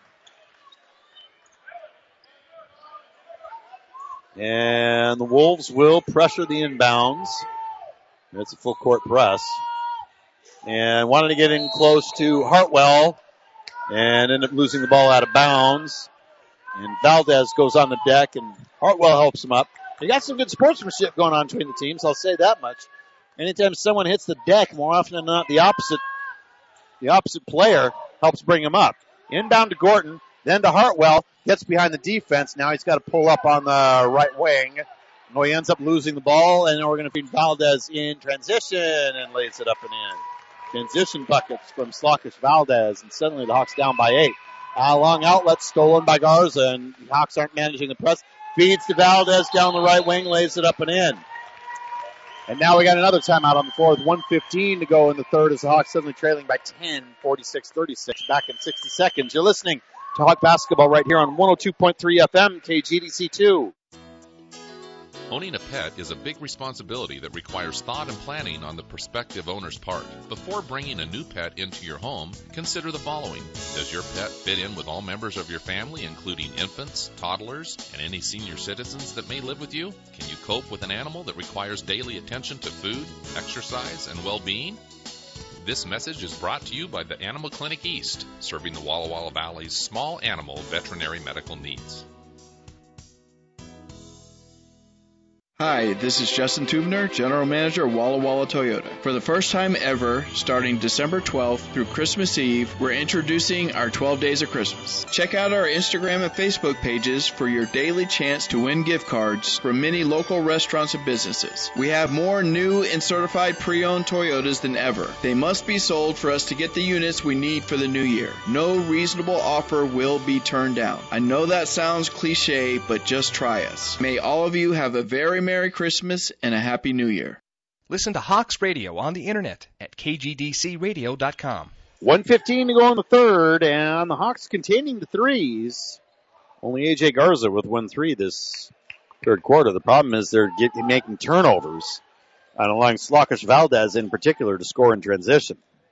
And the Wolves will pressure the inbounds. It's a full court press. And wanted to get in close to Hartwell and ended up losing the ball out of bounds. And Valdez goes on the deck and Hartwell helps him up. You got some good sportsmanship going on between the teams, I'll say that much. Anytime someone hits the deck, more often than not, the opposite, the opposite player helps bring him up. Inbound to Gorton, then to Hartwell, gets behind the defense. Now he's got to pull up on the right wing. Oh, he ends up losing the ball, and we're going to feed Valdez in transition and lays it up and in. Transition buckets from Slockish Valdez, and suddenly the Hawks down by eight. A long outlet stolen by Garza, and the Hawks aren't managing the press. Feeds to Valdez down the right wing, lays it up and in. And now we got another timeout on the floor with one fifteen to go in the third as the Hawks suddenly trailing by ten, forty-six thirty-six. Back in sixty seconds. You're listening to Hawk Basketball right here on one oh two point three F M, K G D C two. Owning a pet is a big responsibility that requires thought and planning on the prospective owner's part. Before bringing a new pet into your home, consider the following. Does your pet fit in with all members of your family, including infants, toddlers, and any senior citizens that may live with you? Can you cope with an animal that requires daily attention to food, exercise, and well-being? This message is brought to you by the Animal Clinic East, serving the Walla Walla Valley's small animal veterinary medical needs. Hi, this is Justin Tubner, General Manager of Walla Walla Toyota. For the first time ever, starting December twelfth through Christmas Eve, we're introducing our twelve Days of Christmas. Check out our Instagram and Facebook pages for your daily chance to win gift cards from many local restaurants and businesses. We have more new and certified pre-owned Toyotas than ever. They must be sold for us to get the units we need for the new year. No reasonable offer will be turned down. I know that sounds cliche, but just try us. May all of you have a very Merry Christmas and a Happy New Year. Listen to Hawks Radio on the internet at K G D C radio dot com. one fifteen to go in the third, and the Hawks containing the threes. Only A J Garza with one three this third quarter. The problem is they're getting, making turnovers, and allowing Slakish Valdez in particular to score in transition.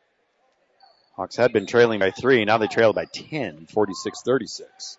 Hawks had been trailing by three. Now they trail by ten, forty-six thirty-six.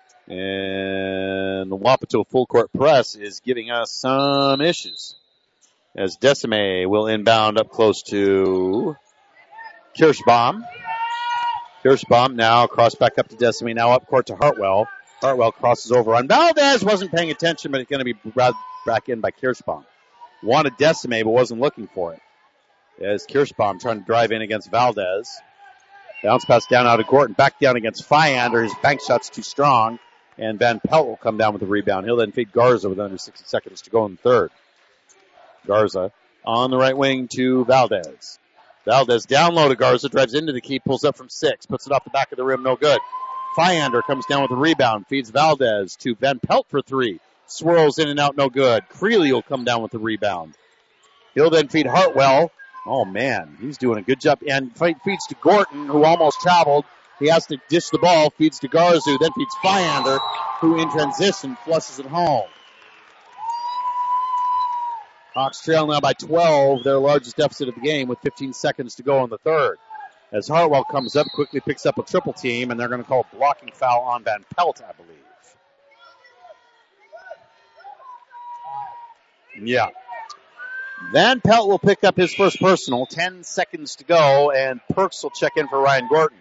And the Wapato full court press is giving us some issues. As Decime will inbound up close to Kirschbaum. Kirschbaum now cross back up to Decime. Now up court to Hartwell. Hartwell crosses over on Valdez. Wasn't paying attention, but it's going to be brought back in by Kirschbaum. Wanted Decime, but wasn't looking for it. As Kirschbaum trying to drive in against Valdez. Bounce pass down out of court and back down against Fyander. His bank shot's too strong. And Van Pelt will come down with the rebound. He'll then feed Garza with under sixty seconds to go in the third. Garza on the right wing to Valdez. Valdez down low to Garza, drives into the key, pulls up from six, puts it off the back of the rim, no good. Fyander comes down with the rebound, feeds Valdez to Van Pelt for three. Swirls in and out, no good. Creeley will come down with the rebound. He'll then feed Hartwell. Oh, man, he's doing a good job. And feeds to Gorton, who almost traveled. He has to dish the ball, feeds to Garza, then feeds Fyander, who in transition flushes it home. Hawks trail now by twelve, their largest deficit of the game, with fifteen seconds to go in the third. As Hartwell comes up, quickly picks up a triple team, and they're going to call a blocking foul on Van Pelt, I believe. Yeah. Van Pelt will pick up his first personal, ten seconds to go, and Perks will check in for Ryan Gorton.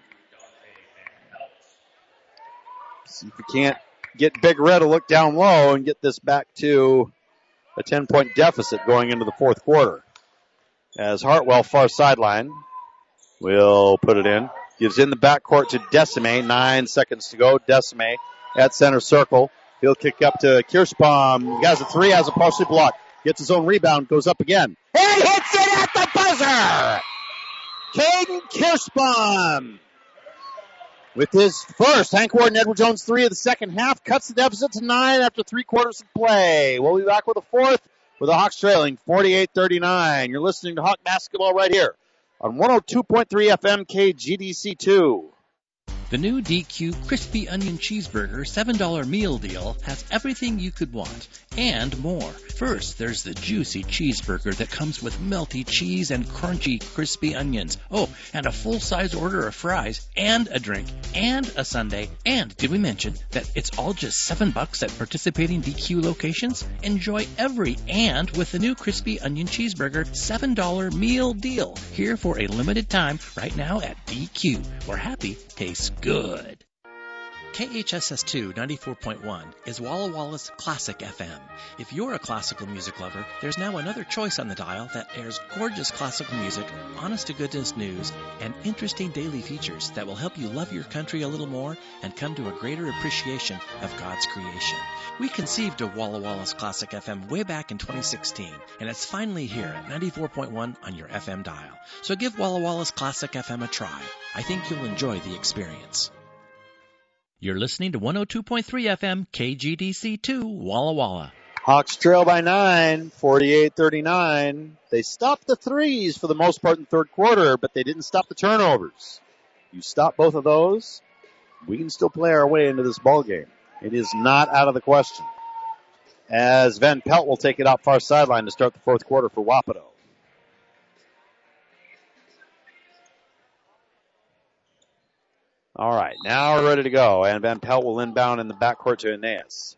See if we can't get Big Red to look down low and get this back to a ten-point deficit going into the fourth quarter. As Hartwell, far sideline, will put it in. Gives in the backcourt to Decime. Nine seconds to go. Decime at center circle. He'll kick up to Kirschbaum. He has a three, has a partially blocked. Gets his own rebound, goes up again. And hits it at the buzzer! Caden Kirschbaum with his first Hank Ward and Edward Jones three of the second half, cuts the deficit to nine after three quarters of play. We'll be back with a fourth with the Hawks trailing forty-eight thirty-nine. You're listening to Hawk Basketball right here on one oh two point three F M K G D C two. The new D Q Crispy Onion Cheeseburger seven dollar meal deal has everything you could want and more. First, there's the juicy cheeseburger that comes with melty cheese and crunchy crispy onions. Oh, and a full-size order of fries and a drink and a sundae. And did we mention that it's all just seven bucks at participating D Q locations? Enjoy every and with the new Crispy Onion Cheeseburger seven dollar meal deal. Here for a limited time right now at D Q, where happy tastes good. K H S S two ninety-four point one is Walla Walla's Classic F M. If you're a classical music lover, there's now another choice on the dial that airs gorgeous classical music, honest-to-goodness news, and interesting daily features that will help you love your country a little more and come to a greater appreciation of God's creation. We conceived of Walla Walla's Classic F M way back in twenty sixteen, and it's finally here at ninety-four point one on your F M dial. So give Walla Walla's Classic F M a try. I think you'll enjoy the experience. You're listening to one oh two point three F M K G D C two Walla Walla. Hawks trail by nine, forty-eight thirty-nine. They stopped the threes for the most part in the third quarter, but they didn't stop the turnovers. You stop both of those, we can still play our way into this ball game. It is not out of the question. As Van Pelt will take it out far sideline to start the fourth quarter for Wapato. All right, now we're ready to go, and Van Pelt will inbound in the backcourt to Aeneas.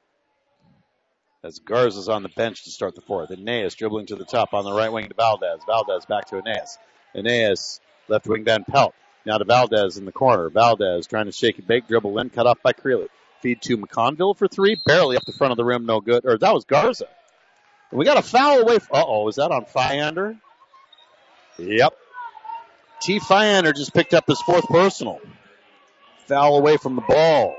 As Garza's on the bench to start the fourth. Aeneas dribbling to the top on the right wing to Valdez. Valdez back to Aeneas. Aeneas, left wing Van Pelt. Now to Valdez in the corner. Valdez trying to shake and bake, dribble in, cut off by Creeley. Feed to McConville for three, barely up the front of the rim, no good. Or that was Garza. And we got a foul away. From, uh-oh, is that on Fyander? Yep. T. Fyander just picked up his fourth personal. Foul away from the ball.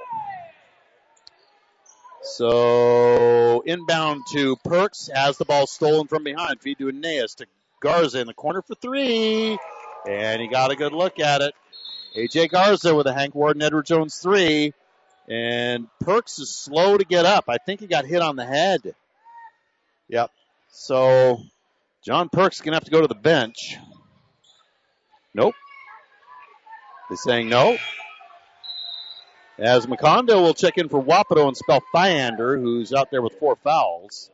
So inbound to Perks, has the ball stolen from behind. Feed to Aeneas to Garza in the corner for three. And he got a good look at it. A J Garza with a Hank Warden Edward Jones three. And Perks is slow to get up. I think he got hit on the head. Yep. So John Perks is going to have to go to the bench. Nope. They're saying no. As McConville will check in for Wapato and spell Fyander, who's out there with four fouls.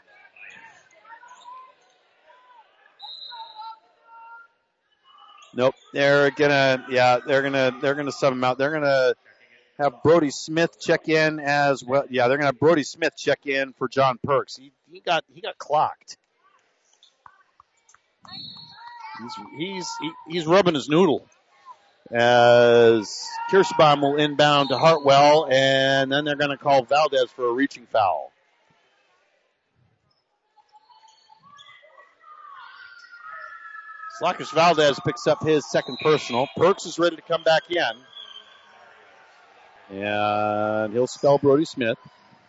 Nope, they're gonna, yeah, they're gonna, they're gonna sub him out. They're gonna have Brody Smith check in as well. Yeah, they're gonna have Brody Smith check in for John Perks. He, he got, he got clocked. He's, he's, he, he's rubbing his noodle. As Kirschbaum will inbound to Hartwell, and then they're going to call Valdez for a reaching foul. Slackish Valdez picks up his second personal. Perks is ready to come back in. And he'll spell Brody Smith.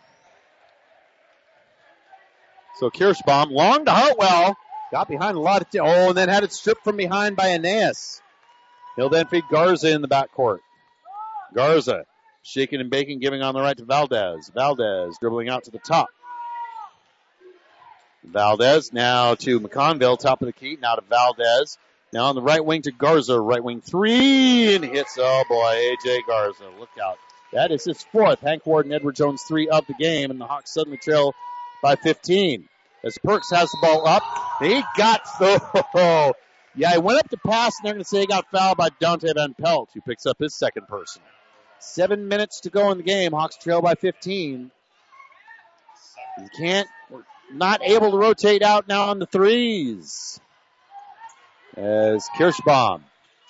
So Kirschbaum, long to Hartwell. Got behind a lot of, t- oh, and then had it stripped from behind by Aeneas. He'll then feed Garza in the backcourt. Garza shaking and baking, giving on the right to Valdez. Valdez dribbling out to the top. Valdez now to McConville, top of the key. Now to Valdez. Now on the right wing to Garza. Right wing three and hits. Oh boy, A J Garza. Look out. That is his fourth. Hank Warden, Edward Jones three of the game, and the Hawks suddenly trail by fifteen. As Perks has the ball up. He got so. Yeah, he went up to pass, and they're going to say he got fouled by Dante Van Pelt, who picks up his second personal. Seven minutes to go in the game. Hawks trail by fifteen. You can't, not able to rotate out now on the threes. As Kirschbaum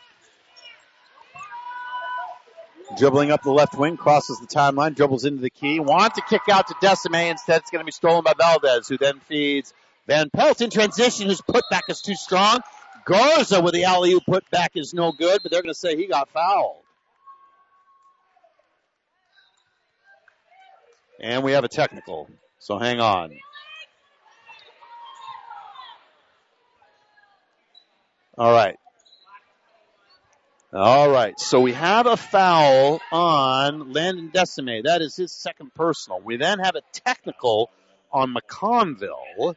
dribbling up the left wing, crosses the timeline, dribbles into the key. Want to kick out to Decime. Instead, it's going to be stolen by Valdez, who then feeds Van Pelt in transition. His putback is too strong. Garza with the alley-oop putback is no good, but they're going to say he got fouled. And we have a technical, so hang on. All right. All right, so we have a foul on Landon Decime. That is his second personal. We then have a technical on McConville.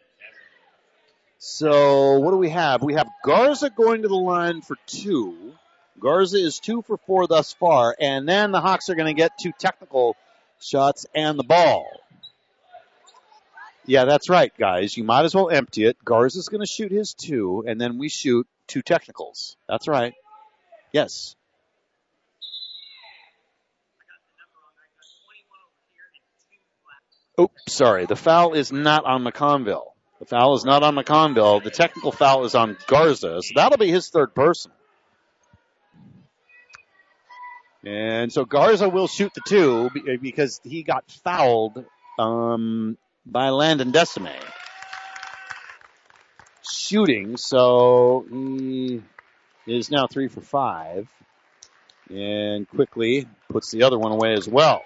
So what do we have? We have Garza going to the line for two. Garza is two for four thus far. And then the Hawks are going to get two technical shots and the ball. Yeah, that's right, guys. You might as well empty it. Garza's going to shoot his two, and then we shoot two technicals. That's right. Yes. Oops, sorry. The foul is not on McConville. The foul is not on McConville. The technical foul is on Garza, so that'll be his third person. And so Garza will shoot the two because he got fouled um, by Landon Decime. Shooting, so he is now three for five. And quickly puts the other one away as well.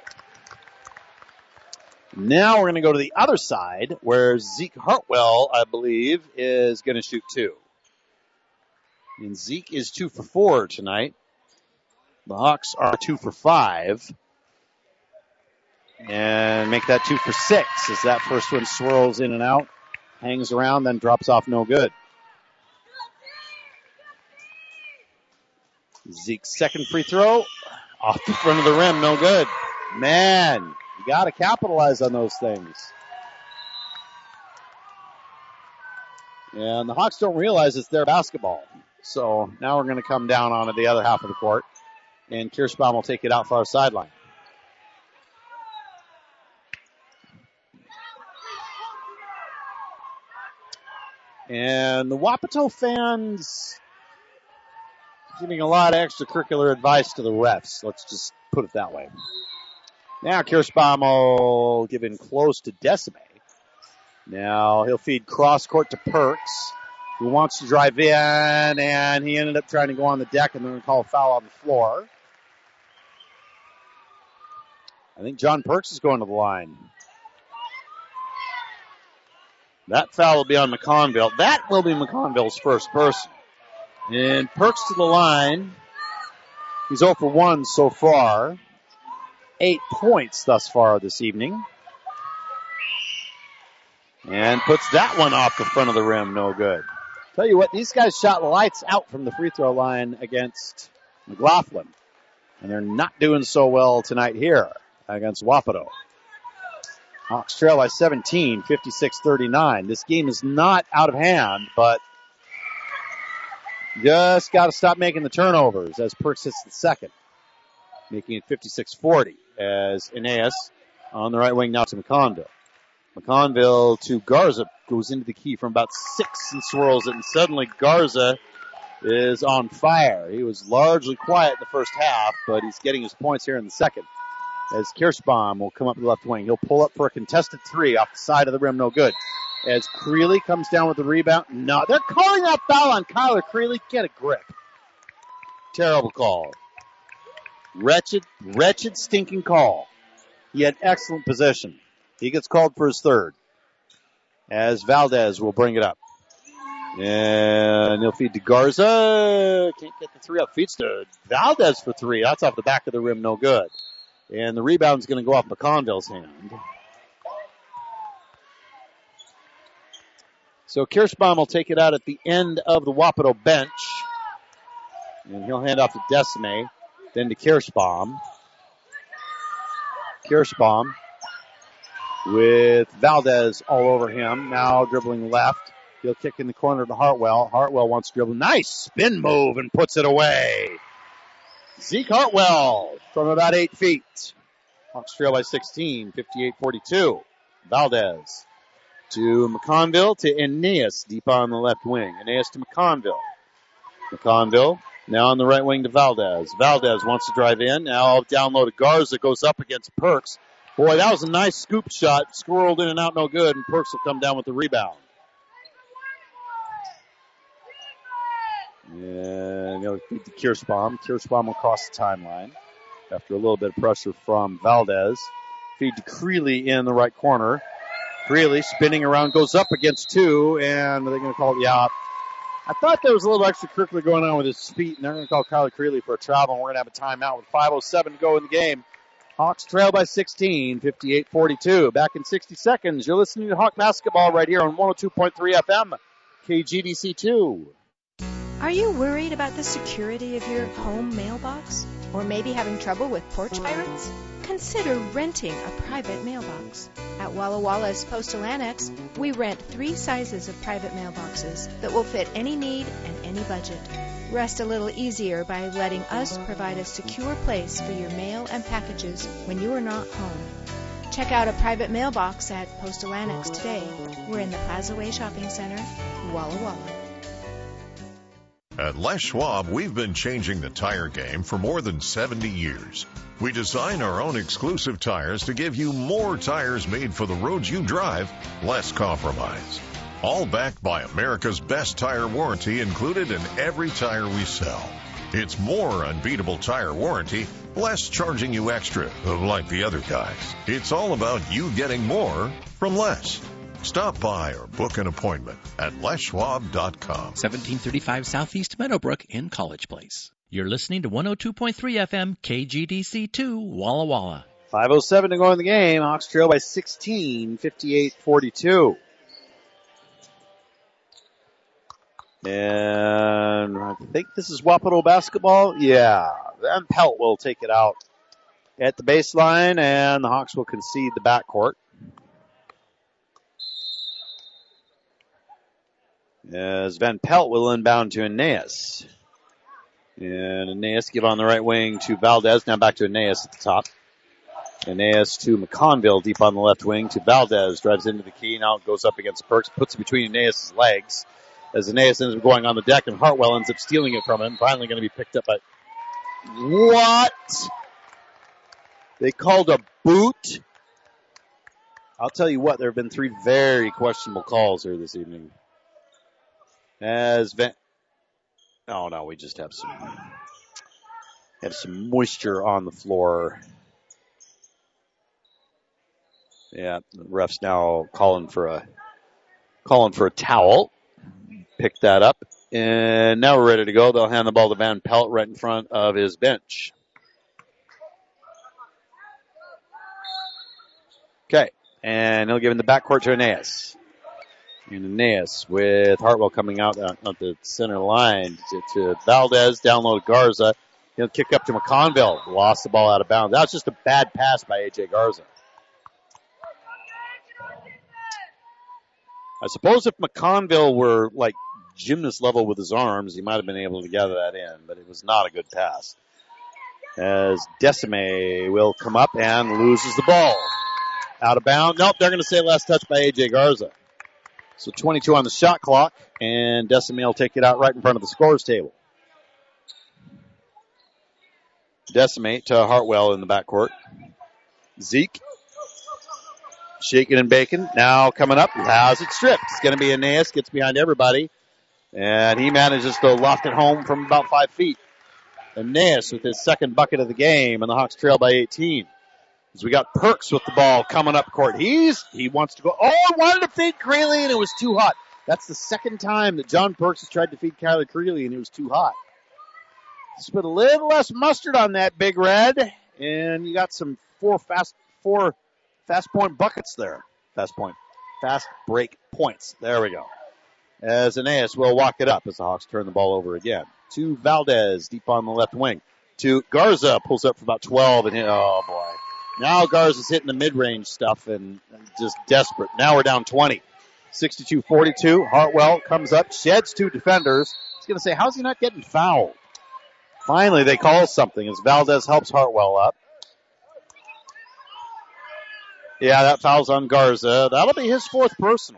Now we're going to go to the other side where Zeke Hartwell, I believe, is going to shoot two. And Zeke is two for four tonight. The Hawks are two for five. and make that two for six as that first one swirls in and out, hangs around, then drops off no good. Zeke's second free throw, off the front of the rim, no good. Man, you got to capitalize on those things. And the Hawks don't realize it's their basketball. So now we're going to come down onto the other half of the court, and Kirschbaum will take it out far sideline. And the Wapato fans giving a lot of extracurricular advice to the refs. Let's just put it that way. Now Kirschbaum will give in close to Decime. Now he'll feed cross court to Perks, who wants to drive in, and he ended up trying to go on the deck, and they're going to call a foul on the floor. I think John Perks is going to the line. That foul will be on McConville. That will be McConville's first person. And Perks to the line. He's zero for one so far. Eight points thus far this evening. And puts that one off the front of the rim. No good. Tell you what, these guys shot lights out from the free throw line against McLaughlin. And they're not doing so well tonight here against Wapato. Hawks trail by seventeen, fifty-six thirty-nine. This game is not out of hand, but just got to stop making the turnovers as Perks hits the second, making it fifty-six forty as Aeneas on the right wing now to McConville. McConville to Garza, goes into the key from about six and swirls it, and suddenly Garza is on fire. He was largely quiet in the first half, but he's getting his points here in the second. As Kirschbaum will come up to the left wing. He'll pull up for a contested three off the side of the rim, no good. As Creeley comes down with the rebound. No, they're calling that foul on Kyler Creeley. Get a grip. Terrible call. Wretched, wretched, stinking call. He had excellent position. He gets called for his third. As Valdez will bring it up. And he'll feed to Garza. Can't get the three up. Feeds to Valdez for three. That's off the back of the rim, no good. And the rebound's going to go off McConville's hand. So Kirschbaum will take it out at the end of the Wapato bench. And he'll hand off to Decime. Then to Kirschbaum. Kirschbaum with Valdez all over him. Now dribbling left. He'll kick in the corner to Hartwell. Hartwell wants to dribble. Nice spin move and puts it away. Zeke Hartwell from about eight feet. Hawks trail by sixteen, fifty-eight forty-two. Valdez to McConville to Aeneas deep on the left wing. Aeneas to McConville. McConville now on the right wing to Valdez. Valdez wants to drive in. Now down low to Garza, goes up against Perks. Boy, that was a nice scoop shot. Squirreled in and out, no good, and Perks will come down with the rebound. And he'll feed to Kirschbaum. Kirschbaum will cross the timeline after a little bit of pressure from Valdez. Feed to Creeley in the right corner. Creeley spinning around, goes up against two, and they're going to call it, yeah. I thought there was a little extracurricular going on with his feet, and they're going to call Kyler Creeley for a travel, and we're going to have a timeout with five oh seven to go in the game. Hawks trail by sixteen, fifty-eight forty-two. Back in sixty seconds, you're listening to Hawk Basketball right here on one oh two point three F M, K G D C two. Are you worried about the security of your home mailbox? Or maybe having trouble with porch pirates? Consider renting a private mailbox. At Walla Walla's Postal Annex, we rent three sizes of private mailboxes that will fit any need and any budget. Rest a little easier by letting us provide a secure place for your mail and packages when you are not home. Check out a private mailbox at Postal Annex today. We're in the Plaza Way Shopping Center, Walla Walla. At Les Schwab, we've been changing the tire game for more than seventy years. We design our own exclusive tires to give you more tires made for the roads you drive, less compromise. All backed by America's best tire warranty included in every tire we sell. It's more unbeatable tire warranty, less charging you extra, like the other guys. It's all about you getting more from less. Stop by or book an appointment at les schwab dot com. seventeen thirty-five Southeast Meadowbrook in College Place. You're listening to one oh two point three F M K G D C two Walla Walla. five oh seven to go in the game. Hawks trail by sixteen, fifty-eight forty-two. And I think this is Wapato basketball. Yeah, Van Pelt will take it out at the baseline, and the Hawks will concede the backcourt. As Van Pelt will inbound to Aeneas. And Aeneas give on the right wing to Valdez. Now back to Aeneas at the top. Aeneas to McConville deep on the left wing to Valdez. Drives into the key. Now it goes up against Perks. Puts it between Aeneas' legs. As Aeneas ends up going on the deck, and Hartwell ends up stealing it from him. Finally going to be picked up by... What? They called a boot? I'll tell you what, there have been three very questionable calls here this evening. As Van... Oh, no, we just have some... have some moisture on the floor. Yeah, the ref's now calling for a... calling for a towel. Pick that up. And now we're ready to go. They'll hand the ball to Van Pelt right in front of his bench. Okay. And he'll give him the backcourt to Aeneas. And Aeneas with Hartwell coming out on the center line to, to Valdez. Down low to Garza. He'll kick up to McConville. Lost the ball out of bounds. That was just a bad pass by A J Garza. I suppose if McConville were like gymnast level with his arms, he might have been able to gather that in, but it was not a good pass. As Decime will come up and loses the ball. Out of bounds. Nope, they're going to say last touch by A J Garza. So twenty-two on the shot clock, and Decime will take it out right in front of the scores table. Decime to Hartwell in the backcourt. Zeke. Shaking and baking. Now coming up. Has it stripped. It's going to be Aeneas. Gets behind everybody. And he manages to loft it home from about five feet. Aeneas with his second bucket of the game. And the Hawks trail by eighteen. As we got Perks with the ball coming up court. He's, he wants to go. Oh, wanted to feed Creeley and it was too hot. That's the second time that John Perks has tried to feed Kyler Creeley and it was too hot. Just put a little less mustard on that, Big Red. And you got some four fast, four Fast point buckets there. Fast point. Fast break points. There we go. As Aeneas will walk it up as the Hawks turn the ball over again. To Valdez, deep on the left wing. To Garza, pulls up for about twelve and hit. Oh boy. Now Garza's hitting the mid-range stuff and just desperate. Now we're down twenty. sixty-two forty-two. Hartwell comes up, sheds two defenders. He's going to say, how's he not getting fouled? Finally, they call something as Valdez helps Hartwell up. Yeah, that foul's on Garza. That'll be his fourth personal.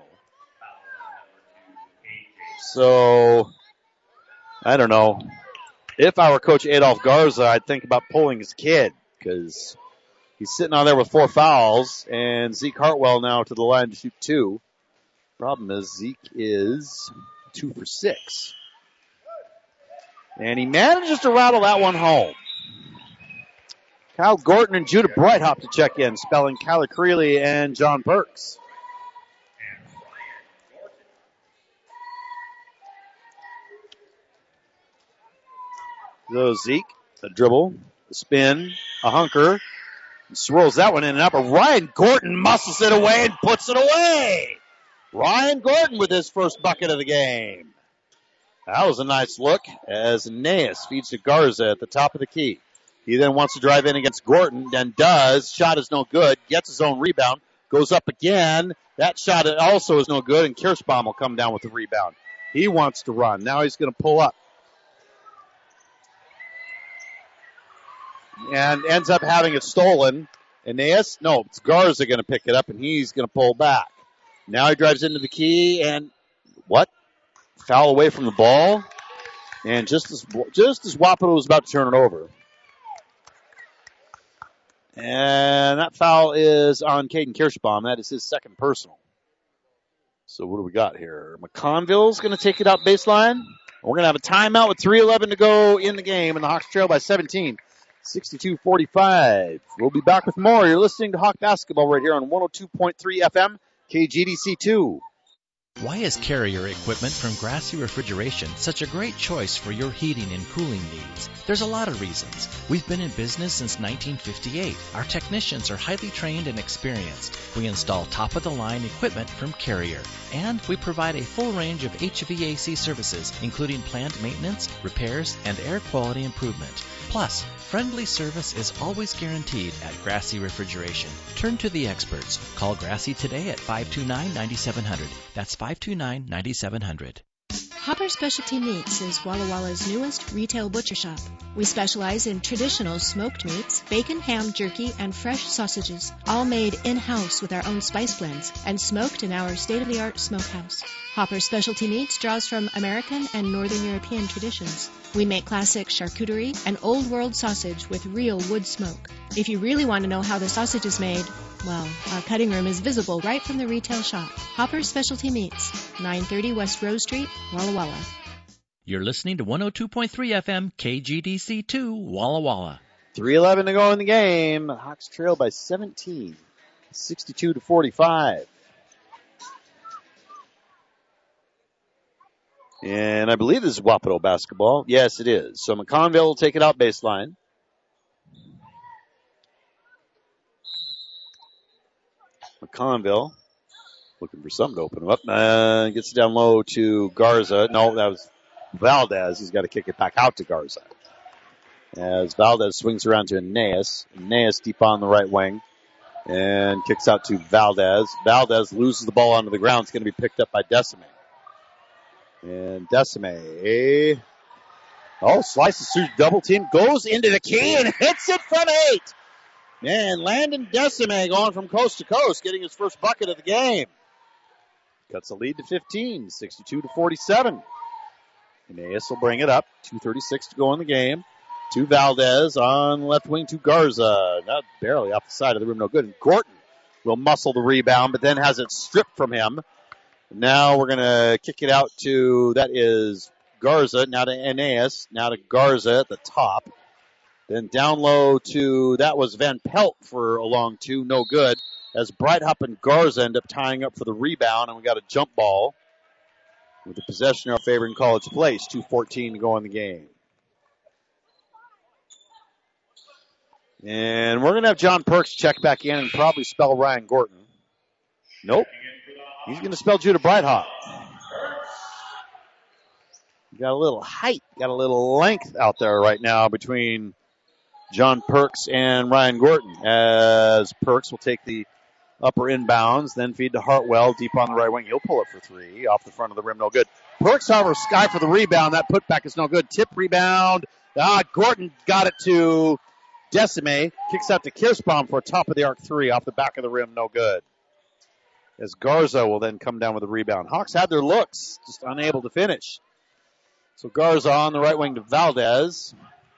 So, I don't know. If I were Coach Adolph Garza, I'd think about pulling his kid because he's sitting on there with four fouls, and Zeke Hartwell now to the line to shoot two. Problem is Zeke is two for six. And he manages to rattle that one home. Kyle Gordon and Judah Breithaupt to check in, spelling Kyler Creeley and John Perks. So Zeke, a dribble, a spin, a hunker, swirls that one in and out, but Ryan Gordon muscles it away and puts it away. Ryan Gordon with his first bucket of the game. That was a nice look as Aeneas feeds to Garza at the top of the key. He then wants to drive in against Gordon, then does. Shot is no good. Gets his own rebound. Goes up again. That shot also is no good, and Kirschbaum will come down with the rebound. He wants to run. Now he's going to pull up. And ends up having it stolen. Aeneas? No, it's Garza going to pick it up, and he's going to pull back. Now he drives into the key, and what? Foul away from the ball. And just as, just as Wapato was about to turn it over. And that foul is on Caden Kirschbaum. That is his second personal. So what do we got here? McConville's going to take it out baseline. We're going to have a timeout with three eleven to go in the game, and the Hawks trail by seventeen, sixty-two forty-five. We'll be back with more. You're listening to Hawk Basketball right here on one oh two point three F M, K G D C two. Why is Carrier equipment from Grassy Refrigeration such a great choice for your heating and cooling needs? There's a lot of reasons. We've been in business since nineteen fifty-eight. Our technicians are highly trained and experienced. We install top-of-the-line equipment from Carrier. And we provide a full range of H V A C services, including planned maintenance, repairs, and air quality improvement. Plus, friendly service is always guaranteed at Grassy Refrigeration. Turn to the experts. Call Grassy today at five two nine, nine seven zero zero. That's five two nine, nine seven zero zero. Hopper Specialty Meats is Walla Walla's newest retail butcher shop. We specialize in traditional smoked meats, bacon, ham, jerky, and fresh sausages, all made in-house with our own spice blends and smoked in our state-of-the-art smokehouse. Hopper Specialty Meats draws from American and Northern European traditions. We make classic charcuterie and old-world sausage with real wood smoke. If you really want to know how the sausage is made, well, our cutting room is visible right from the retail shop. Hopper Specialty Meats, nine thirty West Rose Street, Walla Walla. You're listening to one oh two point three F M K G D C two, Walla Walla. three eleven to go in the game. Hawks trail by seventeen, sixty-two to forty-five. And I believe this is Wapato basketball. Yes, it is. So McConville will take it out baseline. McConville looking for something to open him up. Uh, gets it down low to Garza. No, that was Valdez. He's got to kick it back out to Garza. As Valdez swings around to Aeneas. Aeneas deep on the right wing. And kicks out to Valdez. Valdez loses the ball onto the ground. It's going to be picked up by Decime. And Decime, oh, slices through double team, goes into the key and hits it from eight. Man, Landon Decime going from coast to coast, getting his first bucket of the game. Cuts the lead to fifteen, sixty-two to forty-seven. Aeneas will bring it up, two thirty-six to go in the game. To Valdez on left wing to Garza. Not barely off the side of the rim, no good. And Gorton will muscle the rebound, but then has it stripped from him. Now we're going to kick it out to, that is Garza, now to Aeneas, now to Garza at the top. Then down low to, that was Van Pelt for a long two, no good. As Breithaupt and Garza end up tying up for the rebound, and we got a jump ball with the possession of favoring College Place, two fourteen to go in the game. And we're going to have John Perks check back in and probably spell Ryan Gorton. Nope. He's going to spell Judah Breithaupt. Got a little height, got a little length out there right now between John Perks and Ryan Gorton. As Perks will take the upper inbounds, then feed to Hartwell deep on the right wing. He'll pull it for three off the front of the rim, no good. Perks, however, sky for the rebound. That putback is no good. Tip rebound. Ah, Gorton got it to Decime. Kicks out to Kirschbaum for a top of the arc three off the back of the rim, no good. As Garza will then come down with a rebound. Hawks had their looks, just unable to finish. So Garza on the right wing to Valdez.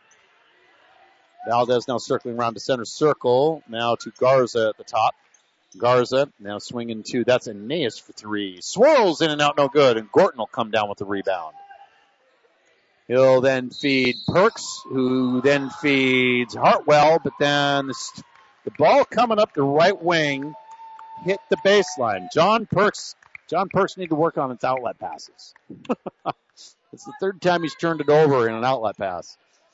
Valdez now circling around to center circle. Now to Garza at the top. Garza now swinging to, that's Aeneas for three. Swirls in and out, no good. And Gorton will come down with the rebound. He'll then feed Perks, who then feeds Hartwell. But then the, the ball coming up the right wing hit the baseline. John Perks, John Perks need to work on its outlet passes. It's the third time he's turned it over in an outlet pass.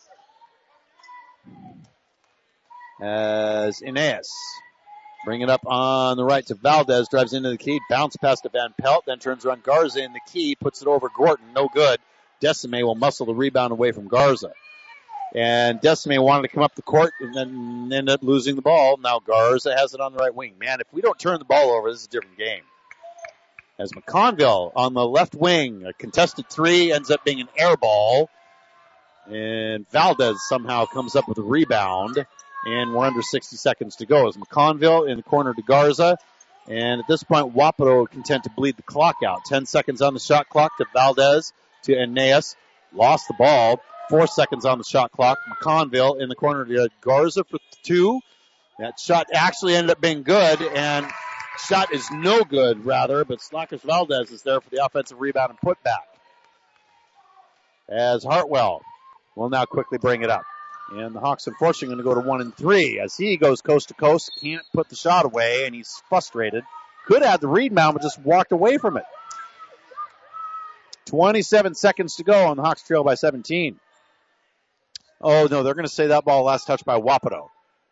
As Aeneas bring it up on the right to Valdez, drives into the key, bounce past to Van Pelt, then turns around Garza in the key, puts it over Gorton, no good. Decime will muscle the rebound away from Garza. And Decime wanted to come up the court and then ended up losing the ball. Now Garza has it on the right wing. Man, if we don't turn the ball over, this is a different game. As McConville on the left wing, a contested three ends up being an air ball. And Valdez somehow comes up with a rebound. And we're under sixty seconds to go. As McConville in the corner to Garza. And at this point, Wapato content to bleed the clock out. Ten seconds on the shot clock to Valdez to Aeneas. Lost the ball. Four seconds on the shot clock. McConville in the corner to Garza for two. That shot actually ended up being good, and shot is no good, rather, but Slackers Valdez is there for the offensive rebound and putback. As Hartwell will now quickly bring it up. And the Hawks, unfortunately, going to go to one and three. As he goes coast to coast, can't put the shot away, and he's frustrated. Could have the rebound, but just walked away from it. twenty-seven seconds to go on the Hawks trail by seventeen. Oh, no, they're going to say that ball last touch by Wapato.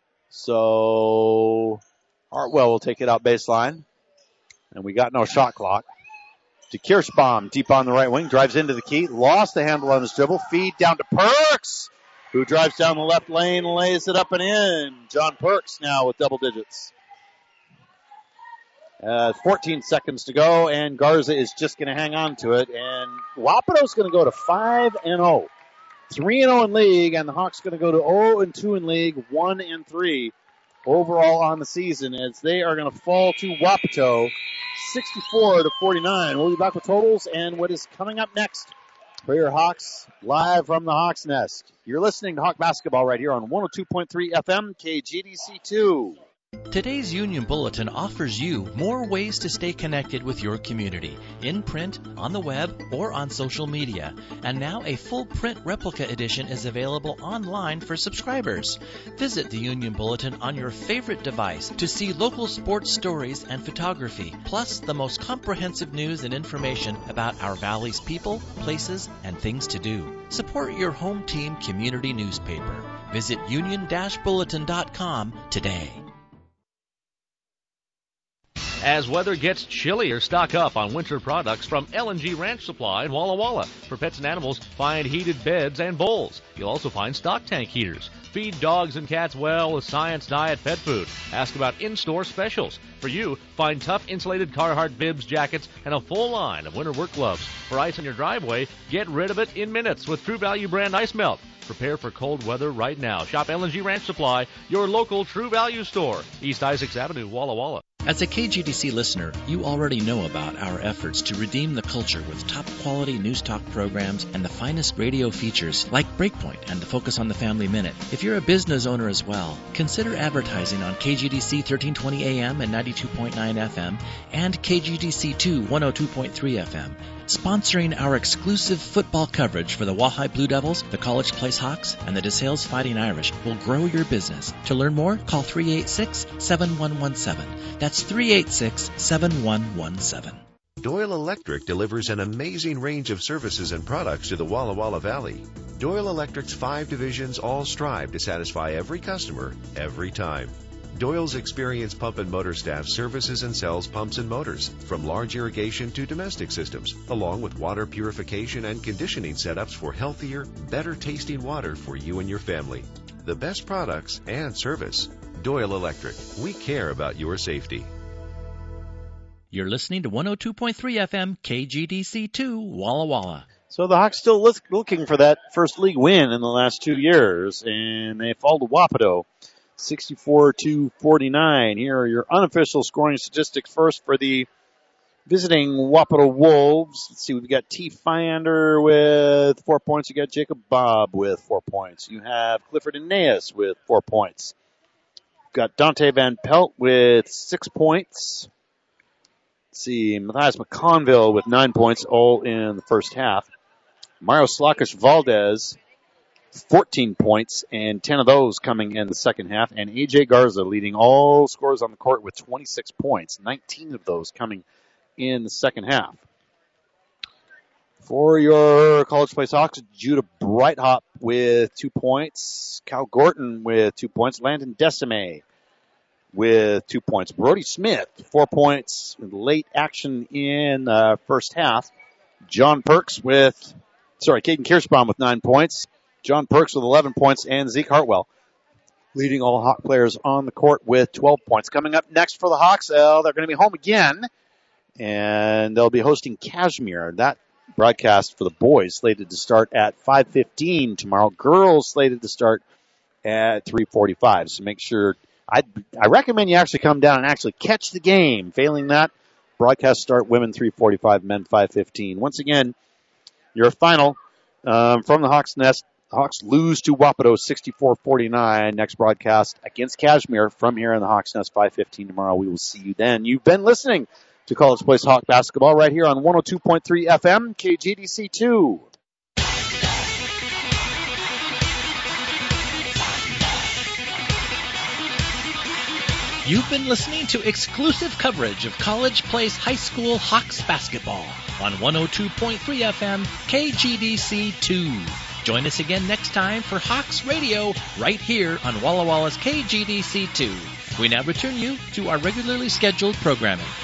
So Hartwell will take it out baseline. And we got no shot clock. To Kirschbaum, deep on the right wing, drives into the key, lost the handle on his dribble, feed down to Perks, who drives down the left lane, lays it up and in. John Perks now with double digits. Uh, fourteen seconds to go, and Garza is just going to hang on to it, and Wapato's going to go to five and oh. three and oh in league, and the Hawks going to go to oh and two in league, one and three overall on the season, as they are going to fall to Wapato sixty-four to forty-nine. We'll be back with totals and what is coming up next for your Hawks live from the Hawks Nest. You're listening to Hawk Basketball right here on one oh two point three F M K G D C two. Today's Union Bulletin offers you more ways to stay connected with your community, in print, on the web, or on social media. And now a full print replica edition is available online for subscribers. Visit the Union Bulletin on your favorite device to see local sports stories and photography, plus the most comprehensive news and information about our valley's people, places, and things to do. Support your home team community newspaper. Visit union dash bulletin dot com today. As weather gets chillier, stock up on winter products from L and G Ranch Supply in Walla Walla. For pets and animals, find heated beds and bowls. You'll also find stock tank heaters. Feed dogs and cats well with Science Diet pet food. Ask about in-store specials. For you, find tough insulated Carhartt bibs, jackets, and a full line of winter work gloves. For ice on your driveway, get rid of it in minutes with True Value brand ice melt. Prepare for cold weather right now. Shop L and G Ranch Supply, your local True Value store. East Isaacs Avenue, Walla Walla. As a K G D C listener, you already know about our efforts to redeem the culture with top-quality news talk programs and the finest radio features like Breakpoint and the Focus on the Family Minute. If you're a business owner as well, consider advertising on K G D C thirteen twenty A M and ninety-two point nine F M and K G D C two one oh two point three F M. Sponsoring our exclusive football coverage for the Wahai Blue Devils, the College Place Hawks, and the DeSales Fighting Irish will grow your business. To learn more, call three eight six, seven one one seven. That's three eight six, seven one one seven. Doyle Electric delivers an amazing range of services and products to the Walla Walla Valley. Doyle Electric's five divisions all strive to satisfy every customer, every time. Doyle's experienced pump and motor staff services and sells pumps and motors, from large irrigation to domestic systems, along with water purification and conditioning setups for healthier, better tasting water for you and your family. The best products and service. Doyle Electric. We care about your safety. You're listening to one oh two point three F M K G D C two, Walla Walla. So the Hawks still look, looking for that first league win in the last two years, and they fall to Wapato. sixty-four to forty-nine. Here are your unofficial scoring statistics first for the visiting Wapato Wolves. Let's see, we've got T. Finder with four points. You got Jacob Bob with four points. You have Clifford Aeneas with four points. You've got Dante Van Pelt with six points. Let's see, Matthias McConville with nine points, all in the first half. Mario Slakish Valdez, fourteen points, and ten of those coming in the second half. And A J Garza leading all scorers on the court with twenty-six points, nineteen of those coming in the second half. For your College Place Hawks, Judah Breithaupt with two points. Cal Gorton with two points. Landon Decime with two points. Brody Smith, four points. Late action in the first half. John Perks with, sorry, Caden Kirschbaum with nine points. John Perks with eleven points, and Zeke Hartwell leading all Hawk players on the court with twelve points. Coming up next for the Hawks, uh, they're going to be home again, and they'll be hosting Kashmir. That broadcast for the boys slated to start at five fifteen tomorrow. Girls slated to start at three forty-five. So make sure, I I recommend you actually come down and actually catch the game. Failing that, broadcast start women three forty-five, men five fifteen. Once again, your final um, from the Hawks Nest. Hawks lose to Wapato sixty-four forty-nine. Next broadcast against Kashmir from here in the Hawks Nest, five fifteen tomorrow. We will see you then. You've been listening to College Place Hawk Basketball right here on one oh two point three F M, K G D C two. You've been listening to exclusive coverage of College Place High School Hawks basketball on one oh two point three F M K G D C two. Join us again next time for Hawks Radio right here on Walla Walla's K G D C two. We now return you to our regularly scheduled programming.